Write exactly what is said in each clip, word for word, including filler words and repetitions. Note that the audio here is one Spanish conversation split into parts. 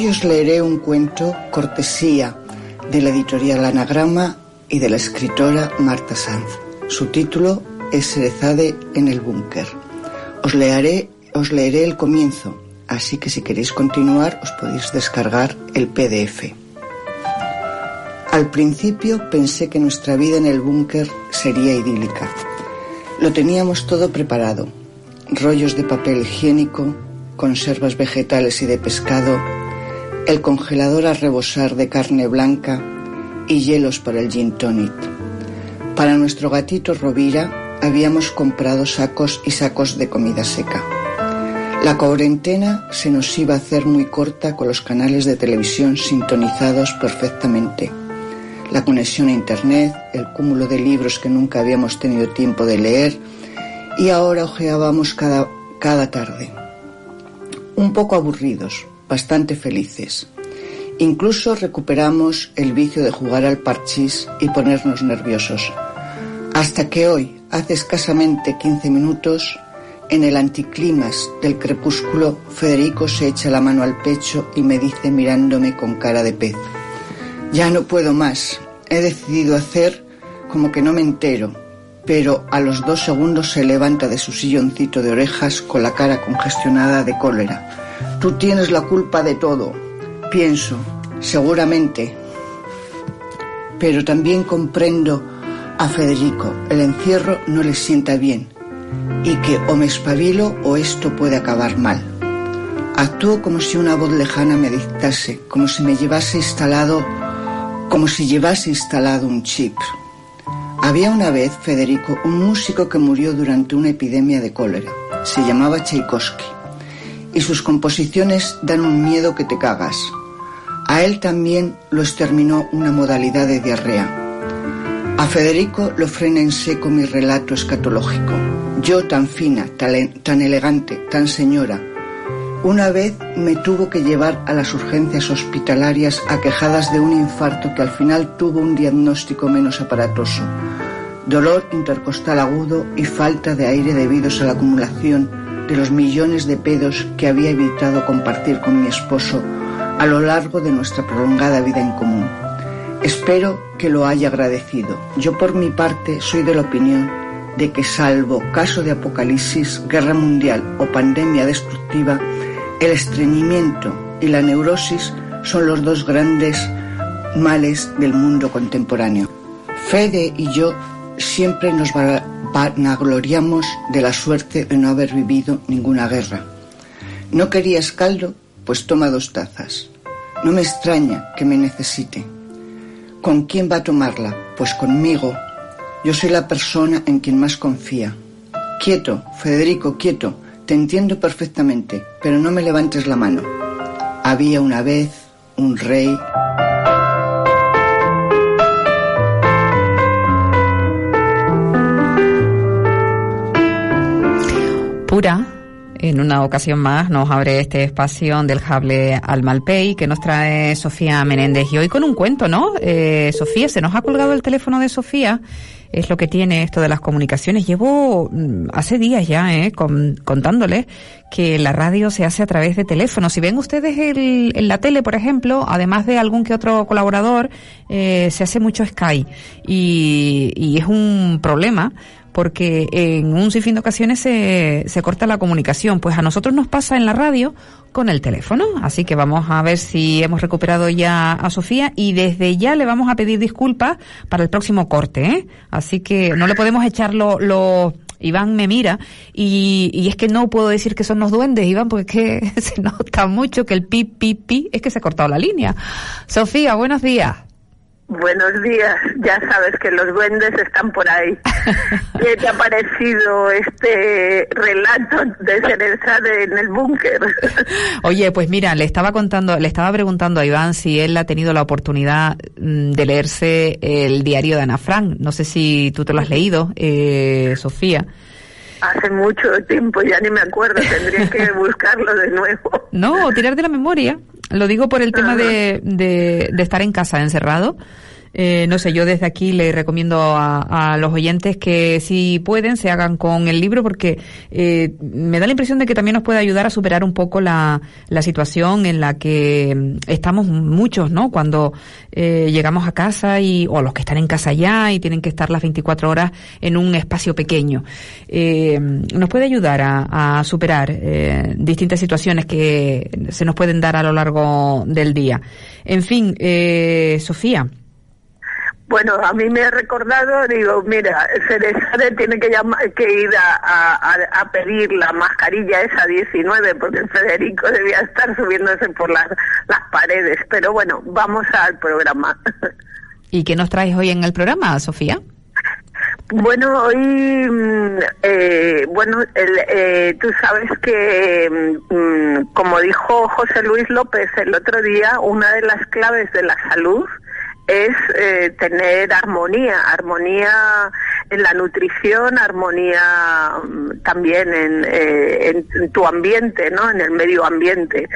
Hoy os leeré un cuento cortesía de la editorial Anagrama y de la escritora Marta Sanz. Su título es Sherezade en el búnker. Os leeré, os leeré el comienzo, así que si queréis continuar os podéis descargar el P D F. Al principio pensé que nuestra vida en el búnker sería idílica. Lo teníamos todo preparado. Rollos de papel higiénico, conservas vegetales y de pescado, el congelador a rebosar de carne blanca y hielos para el gin tonic. Para nuestro gatito Rovira habíamos comprado sacos y sacos de comida seca. La cuarentena se nos iba a hacer muy corta con los canales de televisión sintonizados perfectamente. La conexión a internet, el cúmulo de libros que nunca habíamos tenido tiempo de leer y ahora hojeábamos cada, cada tarde. Un poco aburridos, bastante felices. Incluso recuperamos el vicio de jugar al parchís y ponernos nerviosos. Hasta que hoy, hace escasamente quince minutos, en el anticlímax del crepúsculo, Federico se echa la mano al pecho y me dice mirándome con cara de pez: ya no puedo más, he decidido hacer como que no me entero. Pero a los dos segundos se levanta de su silloncito de orejas con la cara congestionada de cólera. Tú tienes la culpa de todo. Pienso, seguramente. Pero también comprendo a Federico. El encierro no le sienta bien. Y que o me espabilo o esto puede acabar mal. Actúo como si una voz lejana me dictase, como si me llevase instalado, como si llevase instalado un chip. Había una vez, Federico, un músico que murió durante una epidemia de cólera. Se llamaba Tchaikovsky. Y sus composiciones dan un miedo que te cagas. A él también lo exterminó una modalidad de diarrea. A Federico lo frena en seco mi relato escatológico. Yo tan fina, tan, tan elegante, tan señora. Una vez me tuvo que llevar a las urgencias hospitalarias aquejadas de un infarto que al final tuvo un diagnóstico menos aparatoso. Dolor intercostal agudo y falta de aire debidos a la acumulación de los millones de pedos que había evitado compartir con mi esposo a lo largo de nuestra prolongada vida en común. Espero que lo haya agradecido. Yo por mi parte soy de la opinión de que salvo caso de apocalipsis, guerra mundial o pandemia destructiva, el estreñimiento y la neurosis son los dos grandes males del mundo contemporáneo. Fede y yo siempre nos vanagloriamos de la suerte de no haber vivido ninguna guerra. ¿No querías caldo? Pues toma dos tazas. No me extraña que me necesite. ¿Con quién va a tomarla? Pues conmigo. Yo soy la persona en quien más confía. Quieto, Federico, quieto. Te entiendo perfectamente, pero no me levantes la mano. Había una vez un rey. Pura, en una ocasión más, nos abre este espacio del Hable al Malpey que nos trae Sofía Menéndez. Y hoy con un cuento, ¿no? Eh, Sofía, se nos ha colgado el teléfono de Sofía. Es lo que tiene esto de las comunicaciones. Llevo hace días ya eh, con, contándoles que la radio se hace a través de teléfono. Si ven ustedes el, en la tele, por ejemplo, además de algún que otro colaborador, eh, se hace mucho Skype. Y, y es un problema porque en un sinfín de ocasiones se, se corta la comunicación. Pues a nosotros nos pasa en la radio con el teléfono. Así que vamos a ver si hemos recuperado ya a Sofía y desde ya le vamos a pedir disculpas para el próximo corte, ¿eh? Así que no le podemos echar lo, lo Iván me mira y, y es que no puedo decir que son los duendes, Iván, porque es que se nota mucho que el pi, pi, pi es que se ha cortado la línea. Sofía, buenos días. Buenos días, ya sabes que los duendes están por ahí. ¿Qué te ha parecido este relato de Sherezade en el búnker? Oye, pues mira, le estaba contando, le estaba preguntando a Iván si él ha tenido la oportunidad de leerse el diario de Ana Frank. No sé si tú te lo has leído, eh, Sofía. Hace mucho tiempo, ya ni me acuerdo, tendría que buscarlo de nuevo. No, tirar de la memoria. Lo digo por el tema de, de, de estar en casa encerrado. Eh, no sé, yo desde aquí le recomiendo a, a los oyentes que si pueden se hagan con el libro, porque eh, me da la impresión de que también nos puede ayudar a superar un poco la, la situación en la que estamos muchos, ¿no? Cuando eh, llegamos a casa y o los que están en casa ya y tienen que estar las veinticuatro horas en un espacio pequeño. Eh, nos puede ayudar a, a superar eh, distintas situaciones que se nos pueden dar a lo largo del día. En fin, eh, Sofía. Bueno, a mí me ha recordado, digo, mira, Ceresade tiene que llamar, que ir a, a, a pedir la mascarilla esa diecinueve, porque Federico debía estar subiéndose por las, las paredes. Pero bueno, vamos al programa. ¿Y qué nos traes hoy en el programa, Sofía? Bueno, hoy, eh, bueno, el, eh, tú sabes que, mm, como dijo José Luis López el otro día, una de las claves de la salud es eh, tener armonía, armonía en la nutrición, armonía también en, eh, en, en tu ambiente, ¿no? En el medio ambiente.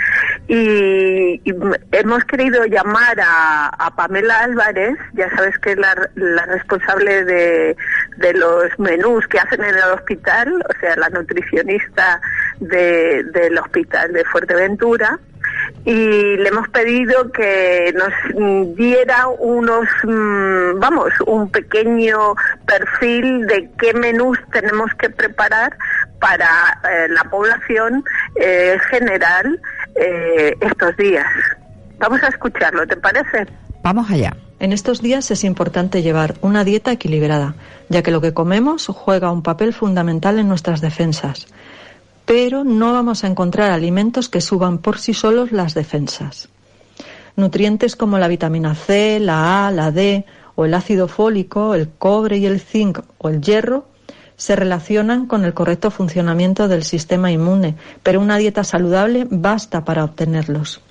Y, y hemos querido llamar a, a Pamela Álvarez, ya sabes que es la, la responsable de, de los menús que hacen en el hospital, o sea, la nutricionista de, del hospital de Fuerteventura. Y le hemos pedido que nos diera unos, vamos, un pequeño perfil de qué menús tenemos que preparar para eh, la población eh, general eh, estos días. Vamos a escucharlo, ¿te parece? Vamos allá. En estos días es importante llevar una dieta equilibrada, ya que lo que comemos juega un papel fundamental en nuestras defensas. Pero no vamos a encontrar alimentos que suban por sí solos las defensas. Nutrientes como la vitamina C, la A, la D o el ácido fólico, el cobre y el zinc o el hierro se relacionan con el correcto funcionamiento del sistema inmune, pero una dieta saludable basta para obtenerlos.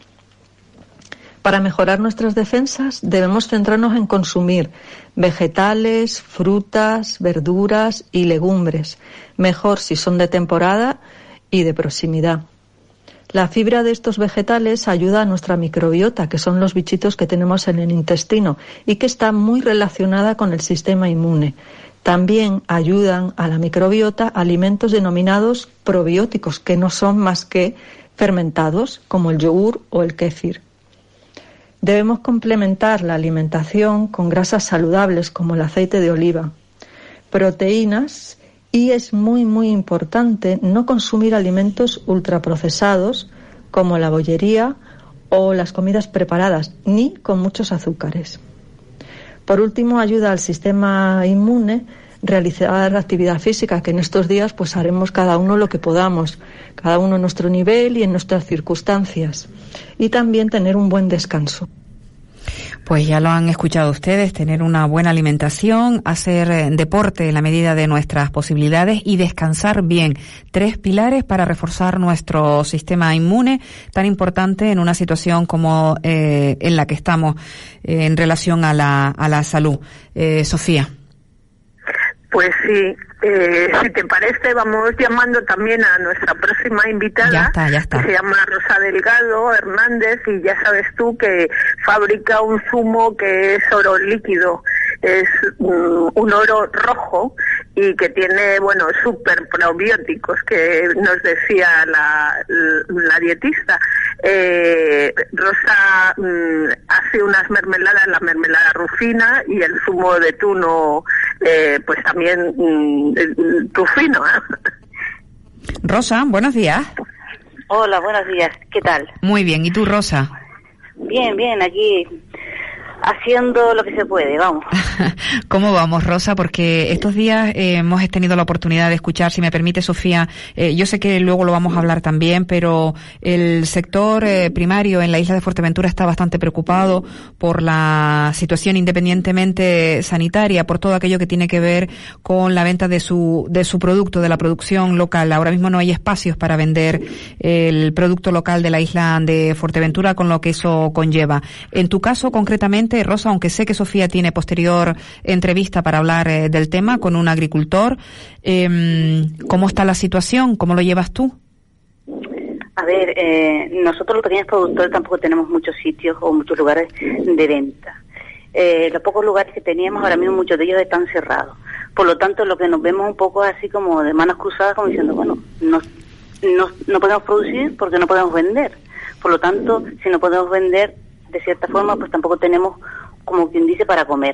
Para mejorar nuestras defensas debemos centrarnos en consumir vegetales, frutas, verduras y legumbres, mejor si son de temporada y de proximidad. La fibra de estos vegetales ayuda a nuestra microbiota, que son los bichitos que tenemos en el intestino y que está muy relacionada con el sistema inmune. También ayudan a la microbiota alimentos denominados probióticos, que no son más que fermentados, como el yogur o el kéfir. Debemos complementar la alimentación con grasas saludables como el aceite de oliva, proteínas, y es muy muy importante no consumir alimentos ultraprocesados como la bollería o las comidas preparadas, ni con muchos azúcares. Por último, ayuda al sistema inmune realizar actividad física, que en estos días pues haremos cada uno lo que podamos, cada uno a nuestro nivel y en nuestras circunstancias, y también tener un buen descanso. Pues ya lo han escuchado ustedes, tener una buena alimentación, hacer deporte en la medida de nuestras posibilidades y descansar bien. Tres pilares para reforzar nuestro sistema inmune, tan importante en una situación como eh, en la que estamos eh, en relación a la, a la salud. Eh, Sofía. Pues sí, eh, si te parece, vamos llamando también a nuestra próxima invitada, ya está, ya está. que se llama Rosa Delgado Hernández, y ya sabes tú que fabrica un zumo que es oro líquido, es um, un oro rojo y que tiene, bueno, súper probióticos, que nos decía la, la dietista. Eh, Rosa um, hace unas mermeladas, la mermelada rufina y el zumo de tuno, eh, pues también um, tufino. Rosa, buenos días. Hola, buenos días, ¿qué tal? Muy bien, ¿y tú, Rosa? Bien, bien, aquí haciendo lo que se puede, vamos. ¿Cómo vamos, Rosa? Porque estos días eh, hemos tenido la oportunidad de escuchar, si me permite, Sofía, eh, yo sé que luego lo vamos a hablar también, pero el sector eh, primario en la isla de Fuerteventura está bastante preocupado por la situación independientemente sanitaria, por todo aquello que tiene que ver con la venta de su de su producto, de la producción local. Ahora mismo no hay espacios para vender el producto local de la isla de Fuerteventura, con lo que eso conlleva. En tu caso, concretamente, Rosa, aunque sé que Sofía tiene posterior entrevista para hablar eh, del tema con un agricultor, eh, ¿cómo está la situación? ¿Cómo lo llevas tú? A ver, eh, nosotros los pequeños productores tampoco tenemos muchos sitios o muchos lugares de venta. eh, los pocos lugares que teníamos, ahora mismo muchos de ellos están cerrados. Por lo tanto, lo que nos vemos un poco así como de manos cruzadas, como diciendo, bueno, no, no, no podemos producir porque no podemos vender. Por lo tanto, si no podemos vender, de cierta forma, pues tampoco tenemos, como quien dice, para comer.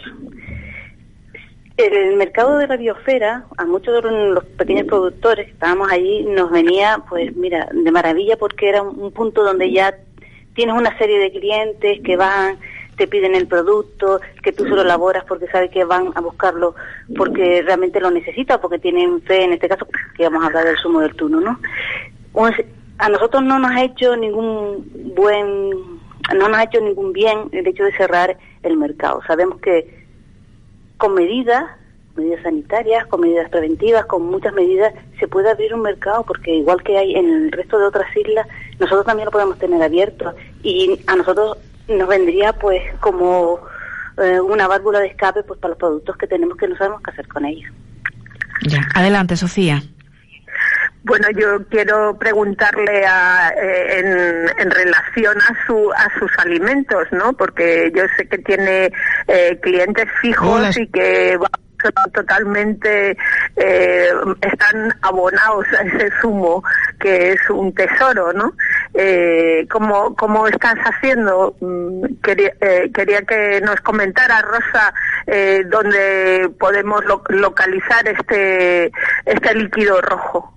El mercado de la biosfera, a muchos de los pequeños productores que estábamos allí, nos venía, pues mira, de maravilla, porque era un punto donde ya tienes una serie de clientes que van, te piden el producto, que tú solo elaboras porque sabes que van a buscarlo porque realmente lo necesitan, porque tienen fe, en este caso, que vamos a hablar del zumo del tuno, ¿no? A nosotros no nos ha hecho ningún buen, no nos ha hecho ningún bien el hecho de cerrar el mercado. Sabemos que con medidas, medidas sanitarias, con medidas preventivas, con muchas medidas, se puede abrir un mercado, porque igual que hay en el resto de otras islas, nosotros también lo podemos tener abierto, y a nosotros nos vendría pues como eh, una válvula de escape pues para los productos que tenemos, que no sabemos qué hacer con ellos. Ya, adelante, Sofía. Bueno, yo quiero preguntarle a, eh, en, en relación a su a sus alimentos, ¿no? Porque yo sé que tiene eh, clientes fijos. Hola. Y que va totalmente eh, están abonados a ese zumo, que es un tesoro, ¿no? Eh, ¿cómo, ¿Cómo estás haciendo? Quería, eh, quería que nos comentara, Rosa, eh, dónde podemos lo, localizar este este líquido rojo.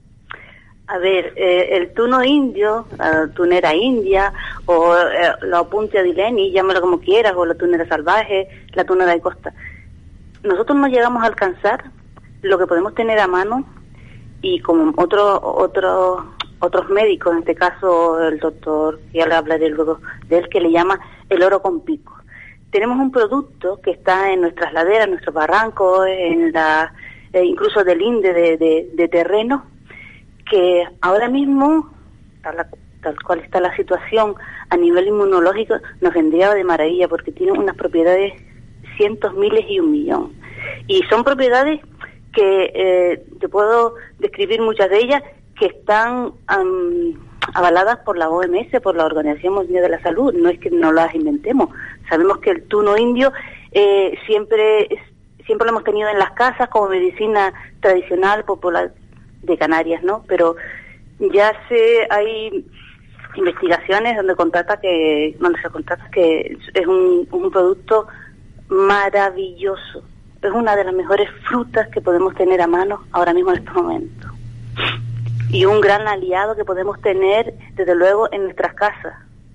A ver, eh, el tuno indio, la tunera india, o eh, la opuntia dileni, llámalo como quieras, o la tunera salvaje, la tunera de costa. Nosotros no llegamos a alcanzar lo que podemos tener a mano, y como otro, otro, otros médicos, en este caso el doctor, ya le hablaré luego de él, que le llama el oro con pico. Tenemos un producto que está en nuestras laderas, en nuestros barrancos, en la, eh, incluso del linde de, de, de terreno, que ahora mismo, tal, la, tal cual está la situación a nivel inmunológico, nos vendría de maravilla, porque tiene unas propiedades cientos, miles y un millón. Y son propiedades que eh, te puedo describir muchas de ellas, que están um, avaladas por la O M S, por la Organización Mundial de la Salud. No es que no las inventemos. Sabemos que el tuno indio eh, siempre, siempre lo hemos tenido en las casas como medicina tradicional, popular de Canarias, ¿no? Pero ya se hay investigaciones donde contrata que donde se constata que es un, un producto maravilloso. Es una de las mejores frutas que podemos tener a mano ahora mismo en estos momentos, y un gran aliado que podemos tener desde luego en nuestras casas.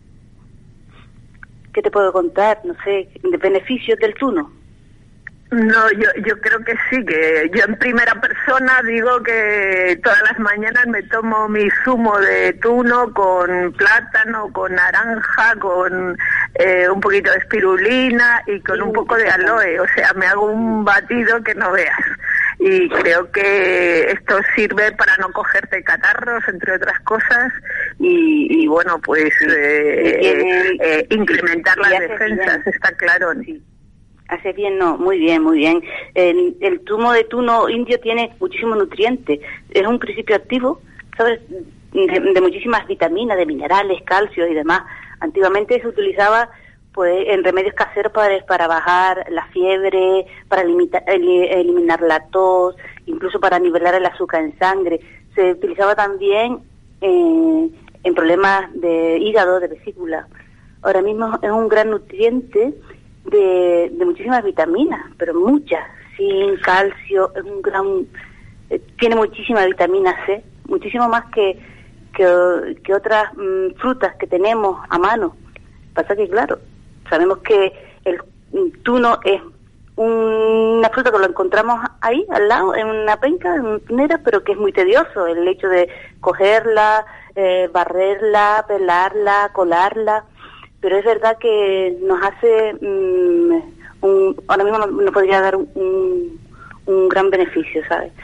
¿Qué te puedo contar? No sé, de beneficios del tuno. No, yo yo creo que sí, que yo en primera persona digo que todas las mañanas me tomo mi zumo de tuno con plátano, con naranja, con eh, un poquito de espirulina y con un poco de aloe. O sea, me hago un batido que no veas. Y creo que esto sirve para no cogerte catarros, entre otras cosas, y, y bueno, pues eh, eh, eh, incrementar las defensas, está claro. Sí. Hace bien, no, muy bien, muy bien. El, el zumo de tuno indio tiene muchísimos nutrientes. Es un principio activo, ¿sabes? De, de muchísimas vitaminas, de minerales, calcios y demás. Antiguamente se utilizaba pues en remedios caseros para, para bajar la fiebre, para limitar, eliminar la tos, incluso para nivelar el azúcar en sangre. Se utilizaba también eh, en problemas de hígado, de vesícula. Ahora mismo es un gran nutriente de, de muchísimas vitaminas, pero muchas, zinc, calcio, es un gran, eh, tiene muchísima vitamina C, muchísimo más que que, que otras mmm, frutas que tenemos a mano. Pasa que claro, sabemos que el tuno es un, una fruta que lo encontramos ahí al lado, en una penca, en una tunera, pero que es muy tedioso el hecho de cogerla, eh, barrerla, pelarla, colarla. Pero es verdad que nos hace, um, un, ahora mismo nos, nos podría dar un, un gran beneficio, ¿sabes?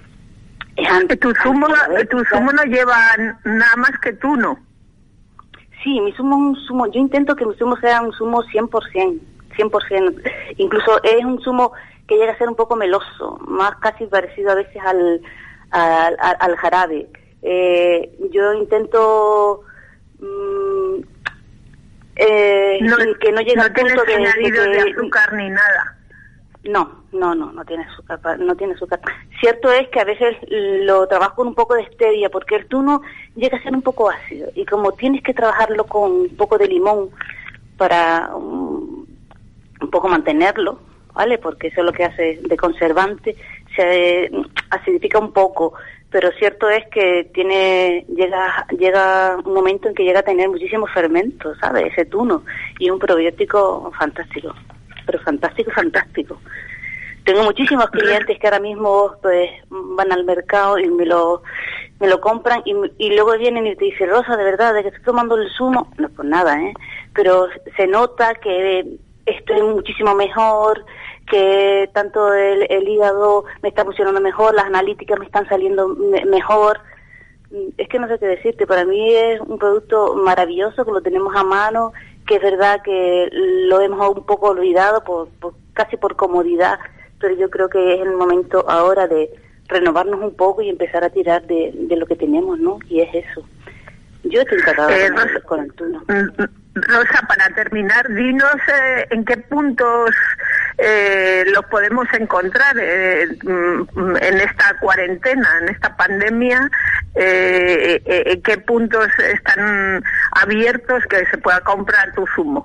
Es tu zumo, tu zumo no lleva nada más que tuno. Sí, mi zumo es un zumo, yo intento que mi zumo sea un zumo cien por ciento, cien por ciento. Incluso es un zumo que llega a ser un poco meloso, más casi parecido a veces al, al, al, al jarabe. Eh, yo intento... Mmm, eh, no, y que no llega no al punto de, añadido de, de de azúcar ni nada. No, no, no, no tiene azúcar, no tiene azúcar. Cierto es que a veces lo trabajo con un poco de stevia, porque el tuno llega a ser un poco ácido, y como tienes que trabajarlo con un poco de limón para um, un poco mantenerlo, ¿vale? Porque eso es lo que hace de conservante, se acidifica un poco, pero cierto es que tiene llega llega un momento en que llega a tener muchísimos fermentos, ¿sabes? Ese tuno, y un probiótico fantástico. Pero fantástico, fantástico. Tengo muchísimos clientes que ahora mismo pues van al mercado y me lo me lo compran y, y luego vienen y te dicen, Rosa, de verdad, de que estoy tomando el zumo, no pues nada, ¿eh? Pero se nota que estoy muchísimo mejor, que tanto el, el hígado me está funcionando mejor, las analíticas me están saliendo me, mejor. Es que no sé qué decirte, para mí es un producto maravilloso que lo tenemos a mano, que es verdad que lo hemos un poco olvidado por, por casi por comodidad, pero yo creo que es el momento ahora de renovarnos un poco y empezar a tirar de, de lo que tenemos, ¿no? Y es eso. Yo estoy encantada eh, Rosa, con el tuno. Rosa, para terminar, dinos eh, en qué puntos eh, los podemos encontrar eh, en esta cuarentena, en esta pandemia, eh, eh, qué puntos están abiertos que se pueda comprar tu zumo.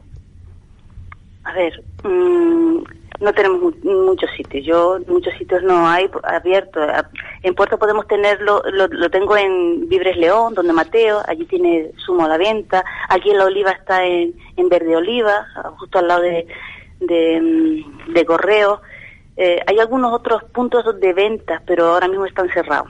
A ver, mmm, no tenemos mu- muchos sitios. Yo muchos sitios no hay abiertos. En Puerto podemos tenerlo, lo, lo tengo en Vibres León, donde Mateo, allí tiene zumo a la venta. Aquí en La Oliva está en, en Verde Oliva, justo al lado de de, de Correo. Eh, hay algunos otros puntos de venta, pero ahora mismo están cerrados.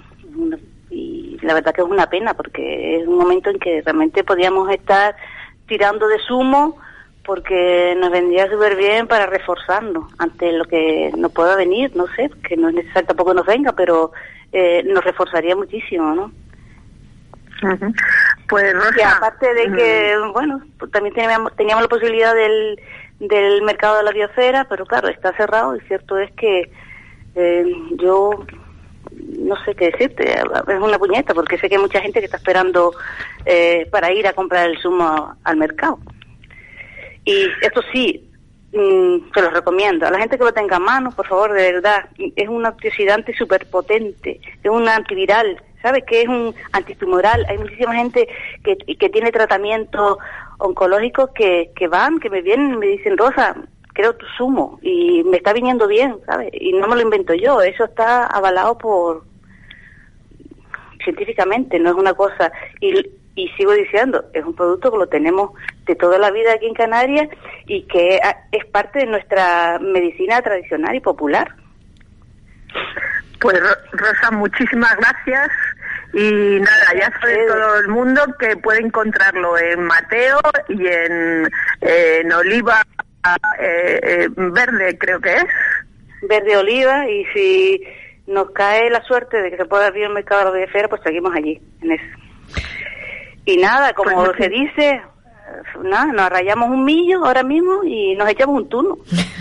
Y la verdad que es una pena, porque es un momento en que realmente podíamos estar tirando de zumo, porque nos vendría súper bien para reforzarnos ante lo que nos pueda venir, no sé, que no es necesario tampoco nos venga, pero eh, nos reforzaría muchísimo, ¿no? Uh-huh. Pues Rosa, y aparte de que, uh-huh. bueno, pues también teníamos, teníamos la posibilidad del, del mercado de la biosfera, pero claro, está cerrado, y cierto es que eh, yo no sé qué decirte, es una puñeta, porque sé que hay mucha gente que está esperando eh, para ir a comprar el zumo al mercado. Y esto sí, mmm, se los recomiendo. A la gente que lo tenga a mano, por favor, de verdad, es un antioxidante súper potente, es un antiviral, ¿sabes? Que es un antitumoral. Hay muchísima gente que, que tiene tratamientos oncológicos que, que van, que me vienen y me dicen, Rosa, creo tu zumo, y me está viniendo bien, ¿sabes? Y no me lo invento yo, eso está avalado por científicamente, no es una cosa... y Y sigo diciendo, es un producto que lo tenemos de toda la vida aquí en Canarias y que es parte de nuestra medicina tradicional y popular. Pues Rosa, muchísimas gracias. Y nada, ya sabe todo el mundo que puede encontrarlo en Mateo y en, eh, en Oliva eh, eh, Verde, creo que es. Verde Oliva, y si nos cae la suerte de que se pueda abrir el mercado de la biosfera, pues seguimos allí, en eso. Y nada, como pues, se dice, nada, nos rayamos un millo ahora mismo y nos echamos un tuno.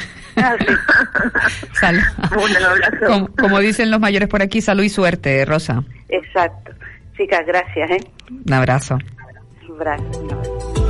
Salud. Un abrazo. Como, como dicen los mayores por aquí, salud y suerte, Rosa. Exacto. Chicas, gracias, ¿eh? Un abrazo. Un abrazo. Un abrazo.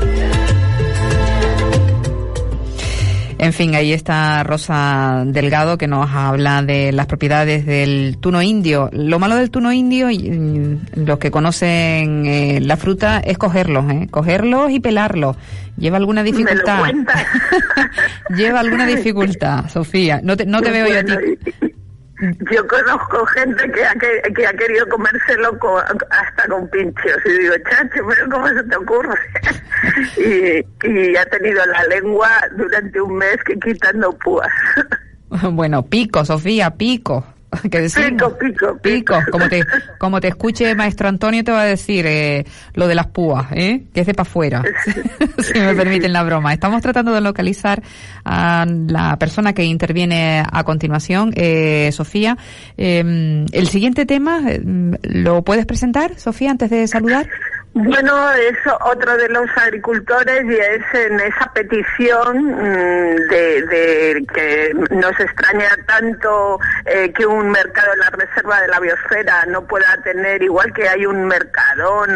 En fin, ahí está Rosa Delgado, que nos habla de las propiedades del tuno indio. Lo malo del tuno indio, y los que conocen eh, la fruta, es cogerlos, ¿eh? Cogerlos y pelarlos. ¿Lleva alguna dificultad? ¿Me lo cuentas? ¿Lleva alguna dificultad, Sofía? No te, no te veo yo a ti. Yo conozco gente que ha, que, que ha querido comérselo con, hasta con pinchos, y digo, chacho, pero ¿cómo se te ocurre? y, y ha tenido la lengua durante un mes que quitando púas. Bueno, pico, Sofía, pico. ¿Qué decimos? Pico, pico, pico. Pico. Como te, como te escuche maestro Antonio, te va a decir eh, lo de las púas, ¿eh? Que es de para afuera, si me permiten la broma. Estamos tratando de localizar a la persona que interviene a continuación, eh, Sofía. Eh, el siguiente tema, ¿lo puedes presentar, Sofía, antes de saludar? Bueno, es otro de los agricultores, y es en esa petición de, de que nos extraña tanto eh, que un mercado en la reserva de la biosfera no pueda tener, igual que hay un Mercadona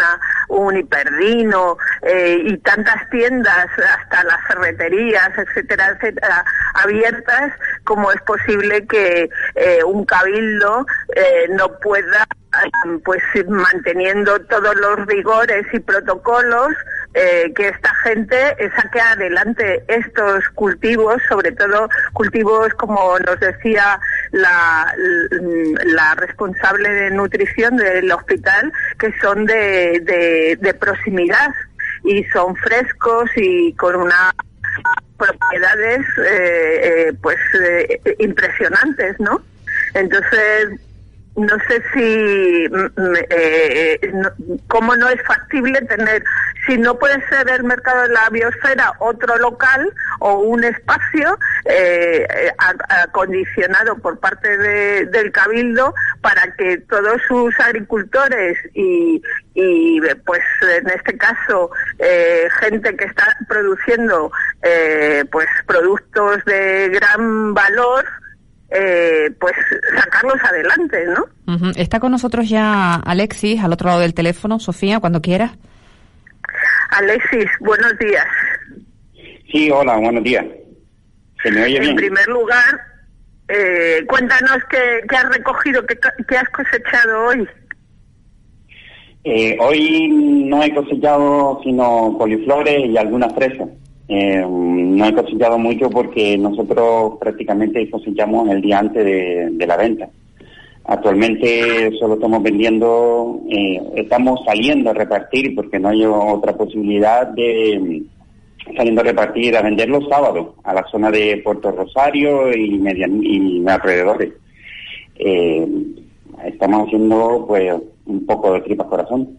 un Hiperdino eh, y tantas tiendas, hasta las ferreterías, etcétera, etcétera, abiertas, como es posible que eh, un cabildo eh, no pueda, pues manteniendo todos los rigores y protocolos, eh, que esta gente saque adelante estos cultivos, sobre todo cultivos, como nos decía la, la responsable de nutrición del hospital, que son de, de, de proximidad y son frescos y con unas propiedades eh, eh, pues eh, impresionantes, ¿no? Entonces, no sé si eh, no, cómo no es factible tener, si no puede ser el mercado de la biosfera otro local o un espacio eh, acondicionado por parte de, del Cabildo para que todos sus agricultores y, y pues en este caso eh, gente que está produciendo eh, pues productos de gran valor, Eh, pues sacarlos adelante, ¿no? Uh-huh. Está con nosotros ya Alexis, al otro lado del teléfono. Sofía, cuando quieras. Alexis, buenos días. Sí, hola, buenos días. ¿Se me oye en bien? En primer lugar, eh, cuéntanos qué, qué has recogido, qué, qué has cosechado hoy. Eh, hoy no he cosechado sino coliflores y algunas fresas. Eh, no he cosechado mucho porque nosotros prácticamente cosechamos el día antes de, de la venta. Actualmente solo estamos vendiendo, eh, estamos saliendo a repartir porque no hay otra posibilidad de saliendo a repartir, a vender los sábados a la zona de Puerto Rosario y, media, y alrededores. Eh, estamos haciendo pues un poco de tripas corazón.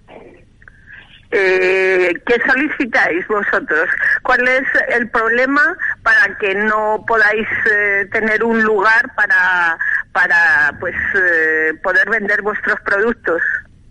Eh, ¿Qué solicitáis vosotros? ¿Cuál es el problema para que no podáis eh, tener un lugar para para pues eh, poder vender vuestros productos?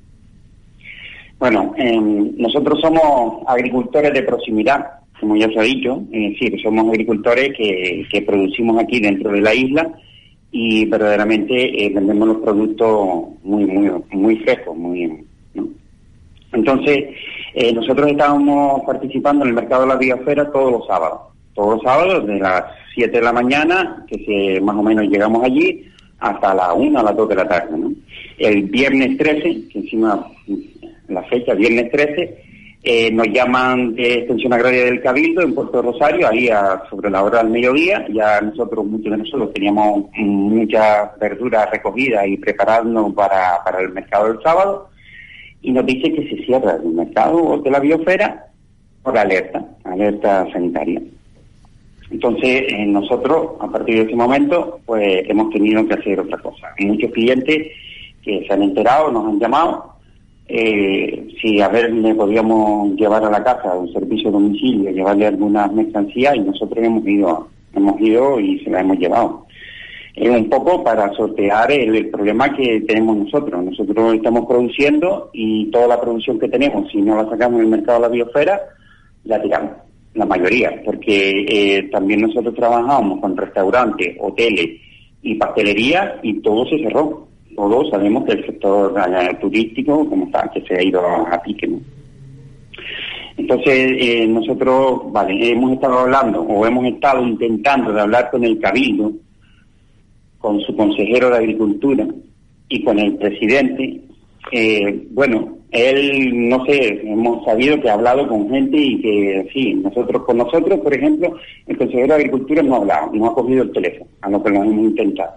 Bueno, eh, nosotros somos agricultores de proximidad, como ya se ha dicho, es decir, somos agricultores que, que producimos aquí dentro de la isla y verdaderamente eh, vendemos los productos muy muy muy frescos, muy, ¿no? Entonces, eh, nosotros estábamos participando en el mercado de la biosfera todos los sábados. Todos los sábados, de las siete de la mañana, que se, más o menos llegamos allí, hasta las una, a las dos de la tarde, ¿no? El viernes trece, que encima la fecha, viernes trece, eh, nos llaman de Extensión Agraria del Cabildo en Puerto Rosario, ahí a, sobre la hora del mediodía. Ya nosotros, muchos de nosotros, teníamos muchas verduras recogidas y preparándonos para, para el mercado del sábado. Y nos dice que se cierra el mercado de la biosfera por alerta, alerta sanitaria. Entonces, eh, nosotros, a partir de ese momento, pues hemos tenido que hacer otra cosa. Hay muchos clientes que se han enterado, nos han llamado, eh, si a ver le podíamos llevar a la casa un servicio de domicilio, llevarle algunas mercancías, y nosotros hemos ido, hemos ido y se las hemos llevado. Es un poco para sortear el, el problema que tenemos nosotros. Nosotros estamos produciendo y toda la producción que tenemos, si no la sacamos del mercado de la biosfera, la tiramos, la mayoría, porque eh, también nosotros trabajamos con restaurantes, hoteles y pastelería y todo se cerró. Todos sabemos que el sector eh, turístico, como está, que se ha ido a, a pique, ¿no? Entonces, eh, nosotros, vale, hemos estado hablando o hemos estado intentando de hablar con el Cabildo, con su consejero de Agricultura y con el presidente. Eh, bueno, él, no sé, hemos sabido que ha hablado con gente y que, sí, nosotros, con nosotros, por ejemplo, el consejero de Agricultura no ha hablado, no ha cogido el teléfono, a lo que lo hemos intentado.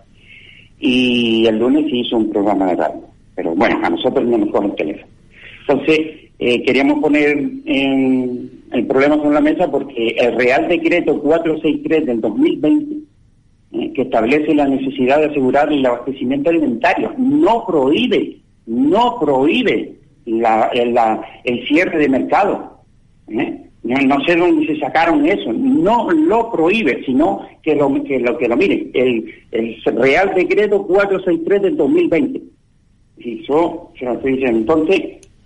Y el lunes se hizo un programa de radio, pero bueno, a nosotros no nos coge el teléfono. Entonces, eh, queríamos poner en, el problema sobre la mesa porque el Real Decreto cuatrocientos sesenta y tres del dos mil veinte, eh, que establece la necesidad de asegurar el abastecimiento alimentario, no prohíbe, no prohíbe la, la, el cierre de mercado. ¿eh? No, no sé dónde se sacaron eso, no lo prohíbe, sino que lo que lo, que lo miren, el, el Real Decreto cuatrocientos sesenta y tres del dos mil veinte. Y eso se lo estoy diciendo. Entonces,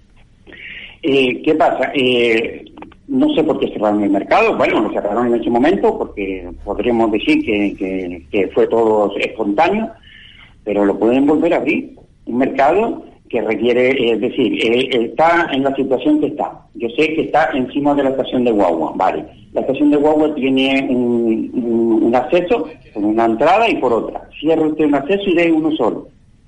eh, ¿qué pasa? Eh, no sé por qué cerraron el mercado. Bueno, lo cerraron en ese momento porque podríamos decir que, que, que fue todo espontáneo, pero lo pueden volver a abrir. Un mercado que requiere, es decir, eh, está en la situación que está. Yo sé que está encima de la estación de guagua, vale. La estación de guagua tiene un, un, un acceso por una entrada y por otra. Cierre usted un acceso y deje uno solo.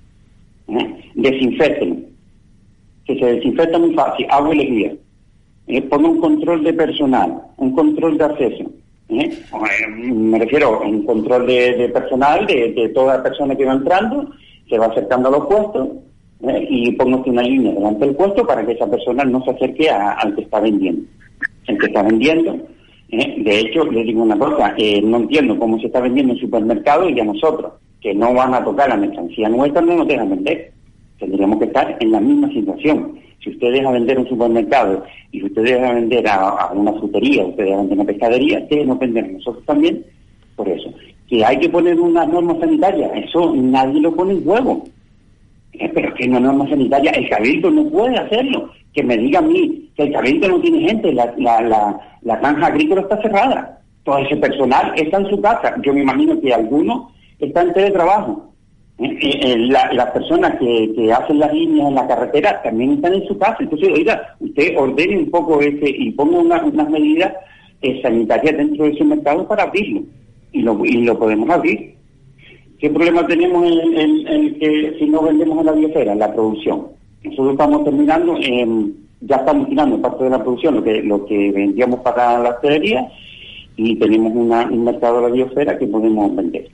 ¿Eh? Desinfecten. Que se desinfecta muy fácil, agua y lejía. Eh, ponga un control de personal, un control de acceso. ¿Eh? Me refiero a un control de, de personal, de, de toda persona que va entrando, se va acercando a los puestos, ¿eh? Y ponga una línea delante del puesto para que esa persona no se acerque a, al que está vendiendo. El que está vendiendo, ¿eh? De hecho, les digo una cosa, eh, no entiendo cómo se está vendiendo en supermercados y a nosotros, que no van a tocar la mercancía nuestra, no nos dejan vender. Tendríamos que estar en la misma situación. Si usted deja vender un supermercado y si usted deja vender a, a una frutería, usted deja vender una pescadería, debemos vender nosotros también por eso. Que hay que poner unas normas sanitarias, eso nadie lo pone en juego. Eh, pero que una norma sanitaria, el Cabildo no puede hacerlo. Que me diga a mí que el Cabildo no tiene gente, la, la, la, la granja agrícola está cerrada. Todo ese personal está en su casa. Yo me imagino que algunos están en teletrabajo. Eh, eh, la, las personas que, que hacen las líneas en la carretera también están en su casa. Entonces, oiga, usted ordene un poco ese y ponga una, unas medidas eh, sanitarias dentro de ese mercado para abrirlo. Y lo, y lo podemos abrir. ¿Qué problema tenemos en, en, en que si no vendemos en la biosfera, en la producción? Nosotros estamos terminando, eh, ya estamos tirando parte de la producción, lo que lo que vendíamos para la hostelería, y tenemos una, un mercado de la biosfera que podemos vender.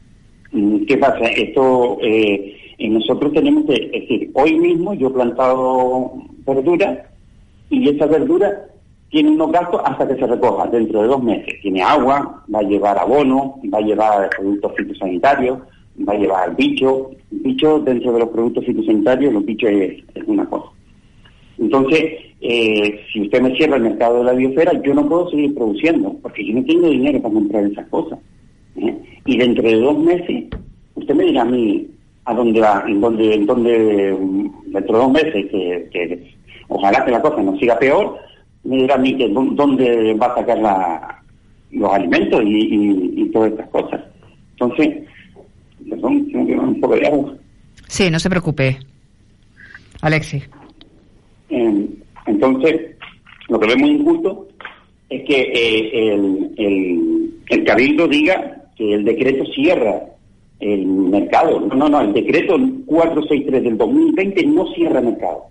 ¿Qué pasa? Esto, eh, nosotros tenemos que, es decir, hoy mismo yo he plantado verdura y esa verdura tiene unos gastos hasta que se recoja, dentro de dos meses. Tiene agua, va a llevar abono, va a llevar productos fitosanitarios, va a llevar bicho. Bicho dentro de los productos fitosanitarios, los bichos es, es una cosa. Entonces, eh, si usted me cierra el mercado de la biosfera, yo no puedo seguir produciendo, porque yo no tengo dinero para comprar esas cosas. ¿Eh? Y dentro de dos meses, usted me dirá a mí a dónde va, en dónde, en dónde, dentro de dos meses, que, que ojalá que la cosa no siga peor, me dirá a mí que dónde va a sacar la, los alimentos y, y, y todas estas cosas. Entonces, perdón, tengo que tomar un poco de agua. Sí, no se preocupe, Alexis. Eh, entonces, lo que vemos injusto es que eh, el, el, el Cabildo diga que el decreto cierra el mercado. No, no, no, el decreto cuatrocientos sesenta y tres del dos mil veinte no cierra el mercado.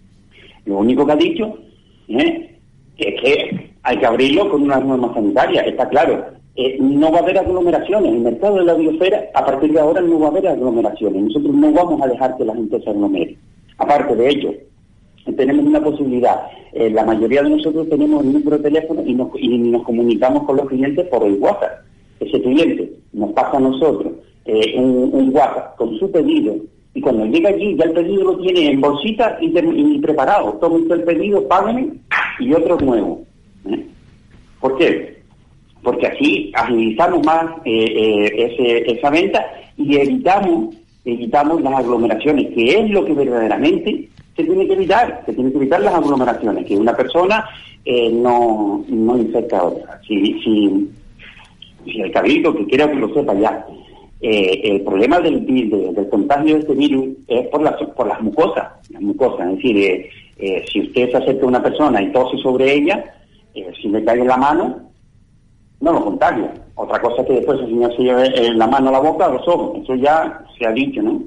Lo único que ha dicho ¿eh? es que hay que abrirlo con unas normas sanitarias, está claro. Eh, no va a haber aglomeraciones. El mercado de la biosfera, a partir de ahora, no va a haber aglomeraciones. Nosotros no vamos a dejar que la gente se aglomere. Aparte de ello, tenemos una posibilidad. Eh, la mayoría de nosotros tenemos el número de teléfono y nos, y nos comunicamos con los clientes por el WhatsApp. Ese cliente nos pasa a nosotros eh, un, un WhatsApp con su pedido, y cuando llega allí ya el pedido lo tiene en bolsita y, de, y preparado. Toma usted el pedido, págame y otro nuevo. ¿Eh? ¿Por qué? Porque así agilizamos más eh, eh, ese, esa venta y evitamos, evitamos las aglomeraciones, que es lo que verdaderamente se tiene que evitar. Se tiene que evitar las aglomeraciones, que una persona eh, no, no infecta a otra. Si, si, si el Cabildo, que quiera que lo sepa ya, eh, el problema del, del, del contagio de este virus es por las, por las mucosas, las mucosas. Es decir, eh, eh, si usted se acerca a una persona y tose sobre ella, eh, si le cae en la mano, no lo contagia. Otra cosa es que después el señor se lleve eh, la mano a la boca o los ojos. Eso ya se ha dicho, ¿no?